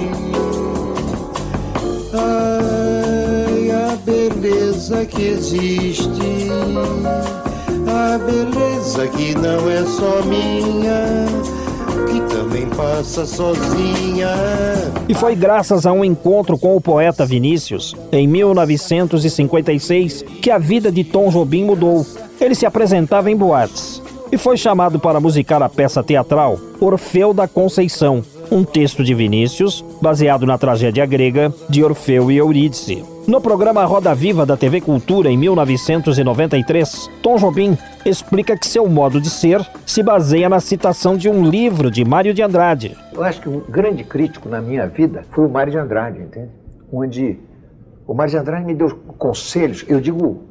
Ai, a beleza que existe, a beleza que não é só minha, que também passa sozinha. E foi graças a um encontro com o poeta Vinícius, em 1956, que a vida de Tom Jobim mudou. Ele se apresentava em boates e foi chamado para musicar a peça teatral Orfeu da Conceição, um texto de Vinícius, baseado na tragédia grega de Orfeu e Eurídice. No programa Roda Viva da TV Cultura, em 1993, Tom Jobim explica que seu modo de ser se baseia na citação de um livro de Mário de Andrade. Eu acho que um grande crítico na minha vida foi o Mário de Andrade, entende? Onde o Mário de Andrade me deu conselhos. Eu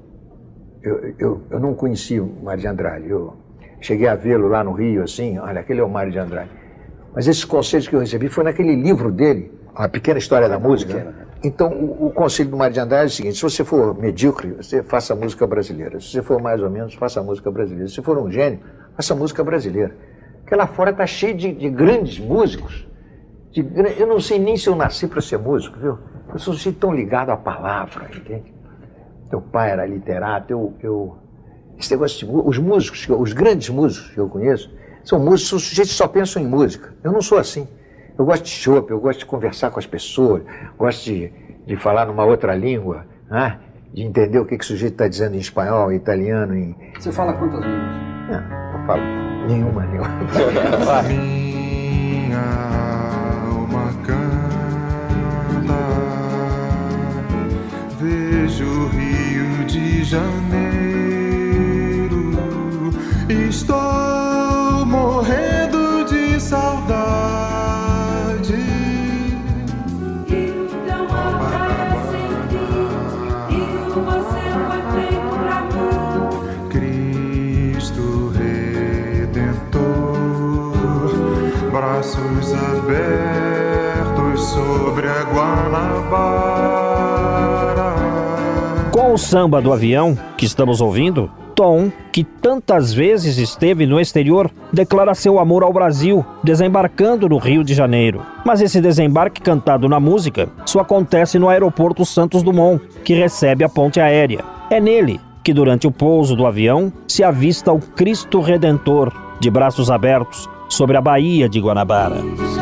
não conhecia o Mário de Andrade. Eu cheguei a vê-lo lá no Rio, assim, olha, aquele é o Mário de Andrade. Mas esses conselhos que eu recebi foi naquele livro dele, A Pequena História da Música. Né? Então, o conselho do Mário de Andrade é o seguinte: se você for medíocre, você faça música brasileira. Se você for mais ou menos, faça música brasileira. Se você for um gênio, faça música brasileira. Porque lá fora está cheio de grandes músicos. Eu não sei nem se eu nasci para ser músico, viu? Eu sou tão ligado à palavra, entende? Meu pai era literato, esse negócio de os músicos, os grandes músicos que eu conheço, são músicos, são sujeitos que só pensam em música. Eu não sou assim. Eu gosto de chopp, eu gosto de conversar com as pessoas, gosto de falar numa outra língua, né? De entender o que o sujeito está dizendo em espanhol, em italiano, em... Você fala quantas línguas? Não falo nenhuma língua. Minha alma canta, vejo o Rio de Janeiro, estou morrendo de saudade. Braços abertos sobre a Guanabara. Com o samba do avião que estamos ouvindo, Tom, que tantas vezes esteve no exterior, declara seu amor ao Brasil, desembarcando no Rio de Janeiro. Mas esse desembarque cantado na música só acontece no aeroporto Santos Dumont, que recebe a ponte aérea. É nele que, durante o pouso do avião, se avista o Cristo Redentor, de braços abertos, sobre a Baía de Guanabara.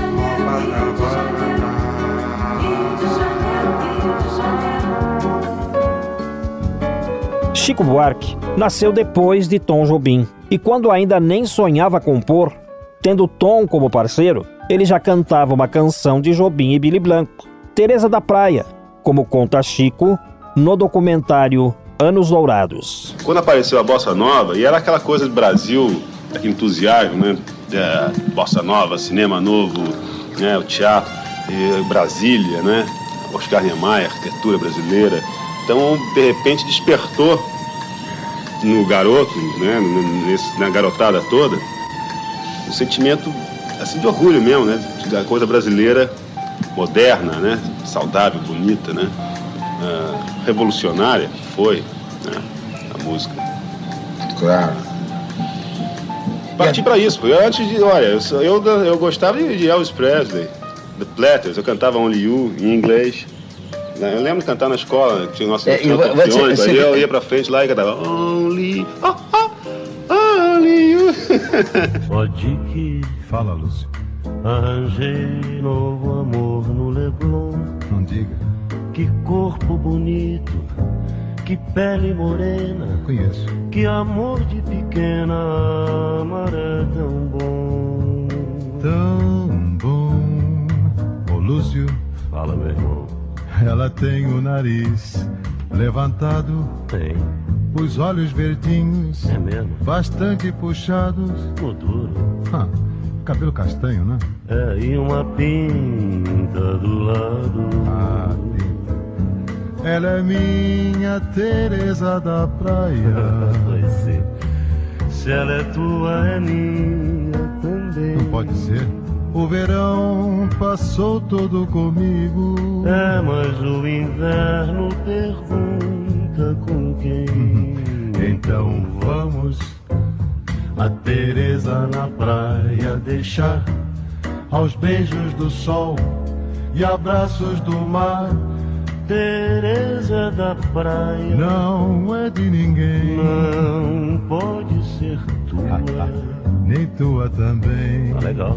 Chico Buarque nasceu depois de Tom Jobim, e quando ainda nem sonhava compor, tendo Tom como parceiro, ele já cantava uma canção de Jobim e Billy Blanco, Teresa da Praia, como conta Chico no documentário Anos Dourados. Quando apareceu a Bossa Nova, e era aquela coisa do Brasil, aquele entusiasmo, né? Bossa Nova, cinema novo, né? O teatro, Brasília, né? Oscar Niemeyer, arquitetura brasileira. Então, de repente, despertou no garoto, né? Na garotada toda, um sentimento assim de orgulho mesmo, né? Da coisa brasileira moderna, né? Saudável, bonita, né? Revolucionária foi, né? A música. Claro. Parti para isso. Antes de, olha, eu gostava de Elvis Presley, The Platters, eu cantava Only You em inglês. Eu lembro de cantar na escola, tinha nosso aí eu ia pra frente lá e cantava Only, Only You. Pode que fala, Lúcio. Arranjei novo amor no Leblon. Não diga. Que corpo bonito, que pele morena. Conheço. Que amor de pequena, amar é tão bom. Tão bom. Ô Lúcio. Fala, meu irmão. Ela tem o nariz levantado. Tem. Os olhos verdinhos. É mesmo? Bastante puxados. O duro. Cabelo castanho, né? É, e uma pinta do lado. Pinta. Ela é minha Teresa da praia. Vai ser. Se ela é tua, é minha também. Não pode ser. O verão passou todo comigo. É, mas o inverno pergunta com quem. Então vamos a Teresa na praia deixar aos beijos do sol e abraços do mar. Teresa da praia não é de ninguém. Não pode ser tua. Nem tua também. Tá legal.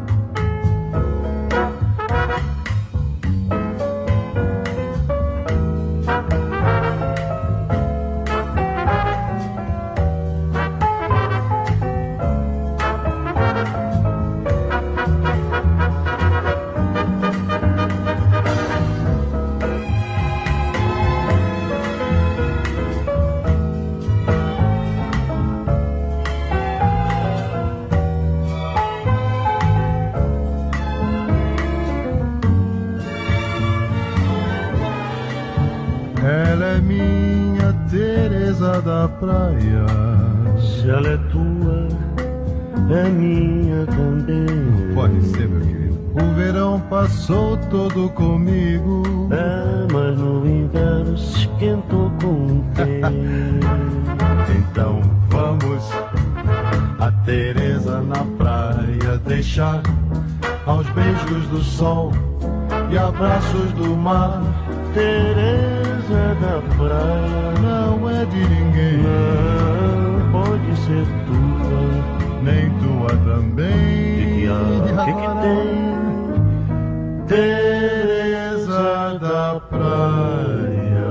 Ela é minha Teresa da praia. Se ela é tua, é minha também. Não pode ser, meu querido. O verão passou todo comigo. É, mas no inverno se esquentou com quem? Então vamos a Teresa na praia deixar aos beijos do sol e abraços do mar. Teresa da praia não é de ninguém. Não pode ser tua, nem tua também. Que tem? Teresa da praia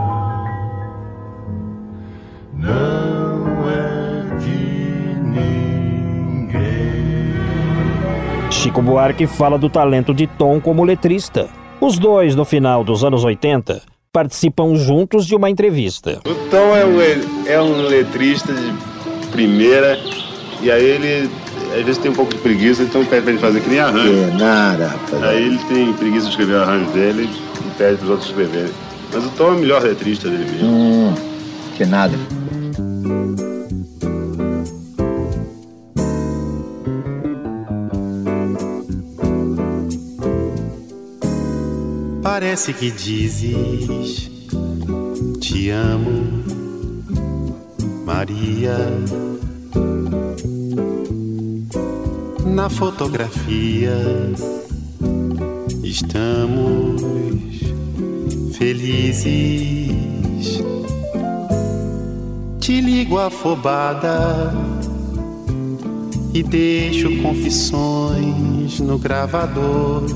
não é de ninguém. Chico Buarque fala do talento de Tom como letrista. Os dois, no final dos anos 80, participam juntos de uma entrevista. O Tom é um letrista de primeira, e aí ele às vezes tem um pouco de preguiça, então pede pra ele fazer que nem arranjo. Que nada, rapaz. Aí ele tem preguiça de escrever o arranjo dele e pede pros outros escreverem. Mas o Tom é o melhor letrista dele mesmo. Que nada. Parece que dizes te amo, Maria. Na fotografia estamos felizes. Te ligo afobada e deixo confissões no gravador.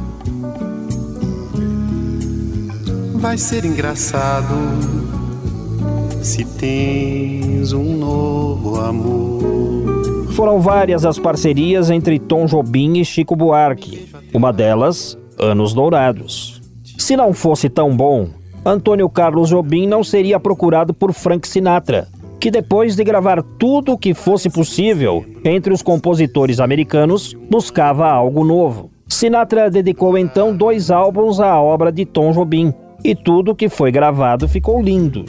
Vai ser engraçado se tens um novo amor. Foram várias as parcerias entre Tom Jobim e Chico Buarque. Uma delas, Anos Dourados. Se não fosse tão bom, Antônio Carlos Jobim não seria procurado por Frank Sinatra, que depois de gravar tudo o que fosse possível entre os compositores americanos, buscava algo novo. Sinatra dedicou então 2 álbuns à obra de Tom Jobim, e tudo que foi gravado ficou lindo.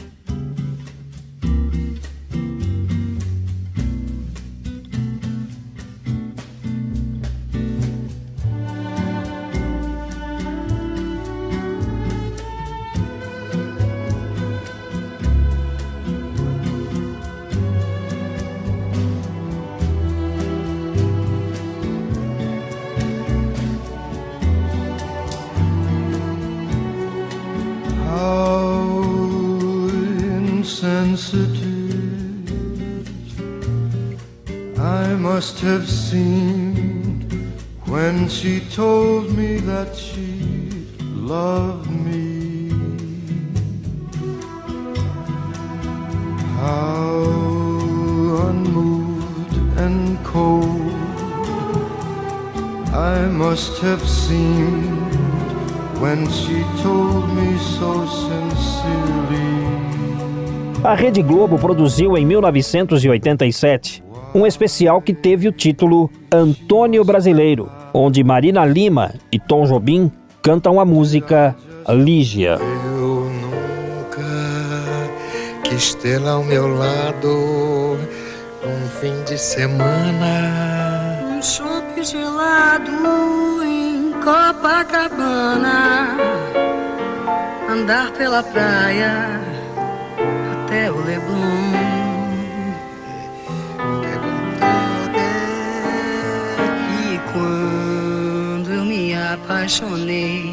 I must have seemed when she told me that she loved me. How unmoved and cold I must have seemed when she told me so sincerely. A Rede Globo produziu em 1987 um especial que teve o título Antônio Brasileiro, onde Marina Lima e Tom Jobim cantam a música Lígia. Eu não que estrela ao meu lado, um fim de semana. Um chope gelado em Copacabana, andar pela praia até o Leblon. E quando eu me apaixonei,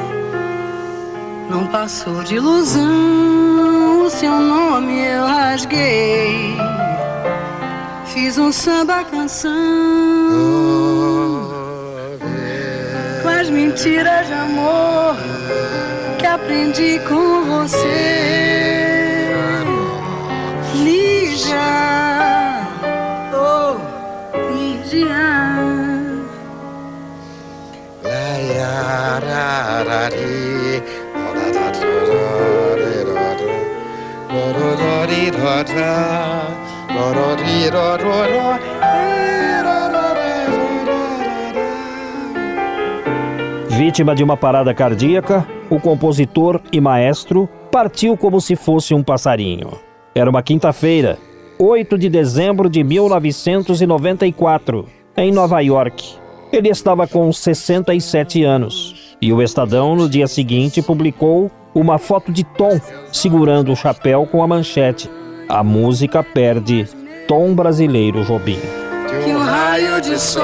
não passou de ilusão, o seu nome eu rasguei. Fiz um samba canção com as mentiras de amor que aprendi com você. Lígia, oh, Lígia. Vítima de uma parada cardíaca, o compositor e maestro partiu como se fosse um passarinho. Era uma quinta-feira, 8 de dezembro de 1994, em Nova York. Ele estava com 67 anos e o Estadão, no dia seguinte, publicou uma foto de Tom segurando o chapéu com a manchete: a música perde Tom Brasileiro Jobim. Que um raio de sol,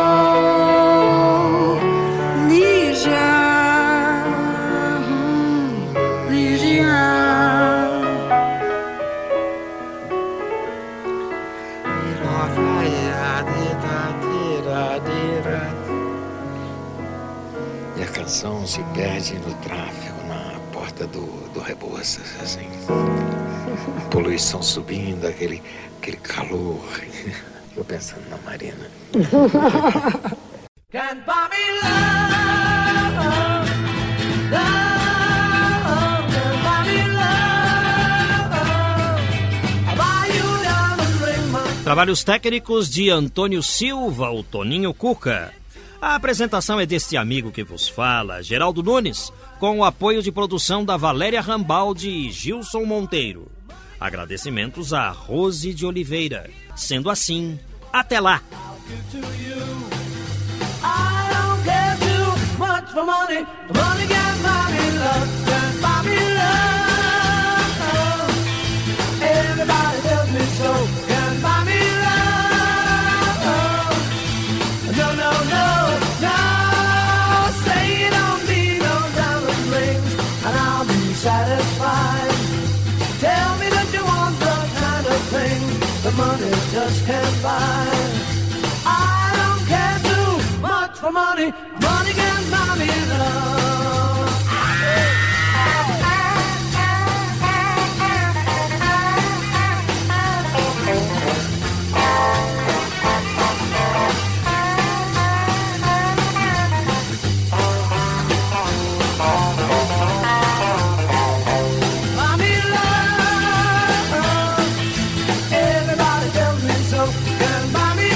Lígia, Lígia. E a canção se perde no tráfego, na porta do Rebouças, assim. Poluição subindo, aquele calor. Eu pensando na Marina. Can't buy me love, love, can't buy me love. I'll buy you diamond ring, my... Trabalhos técnicos de Antônio Silva, o Toninho Cuca. A apresentação é deste amigo que vos fala, Geraldo Nunes, com o apoio de produção da Valéria Rambaldi e Gilson Monteiro. Agradecimentos a Rose de Oliveira. Sendo assim, até lá! I don't care too much for money. Money can't buy me love, can't buy me love. Everybody tells me so, can't buy me love. No, no, no, no. Say you don't need no diamond rings, and I'll be satisfied. Tell me that you want the kind of thing the money just can't buy. I don't care too much for money. Money can't buy me love. Buy me love. Everybody tells me so. Can't buy me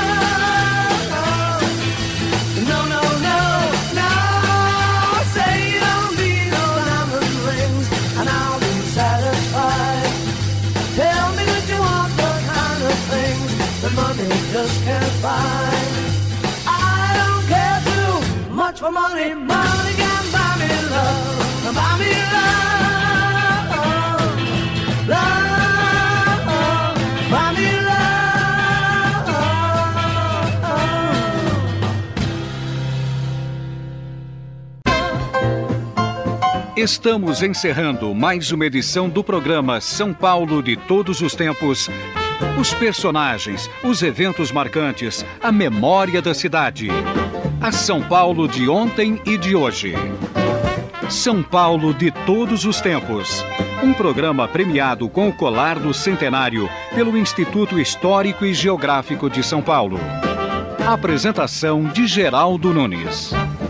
love. No, no, no, no. Say you don't need no diamond rings, and I'll be satisfied. Tell me that you want the kind of things that money just can't buy. I don't care too much for money. Money can't buy me love. Buy me love, love. Buy me love. Estamos encerrando mais uma edição do programa São Paulo de Todos os Tempos. Os personagens, os eventos marcantes, a memória da cidade. A São Paulo de ontem e de hoje. São Paulo de Todos os Tempos. Um programa premiado com o Colar do Centenário pelo Instituto Histórico e Geográfico de São Paulo. A apresentação de Geraldo Nunes.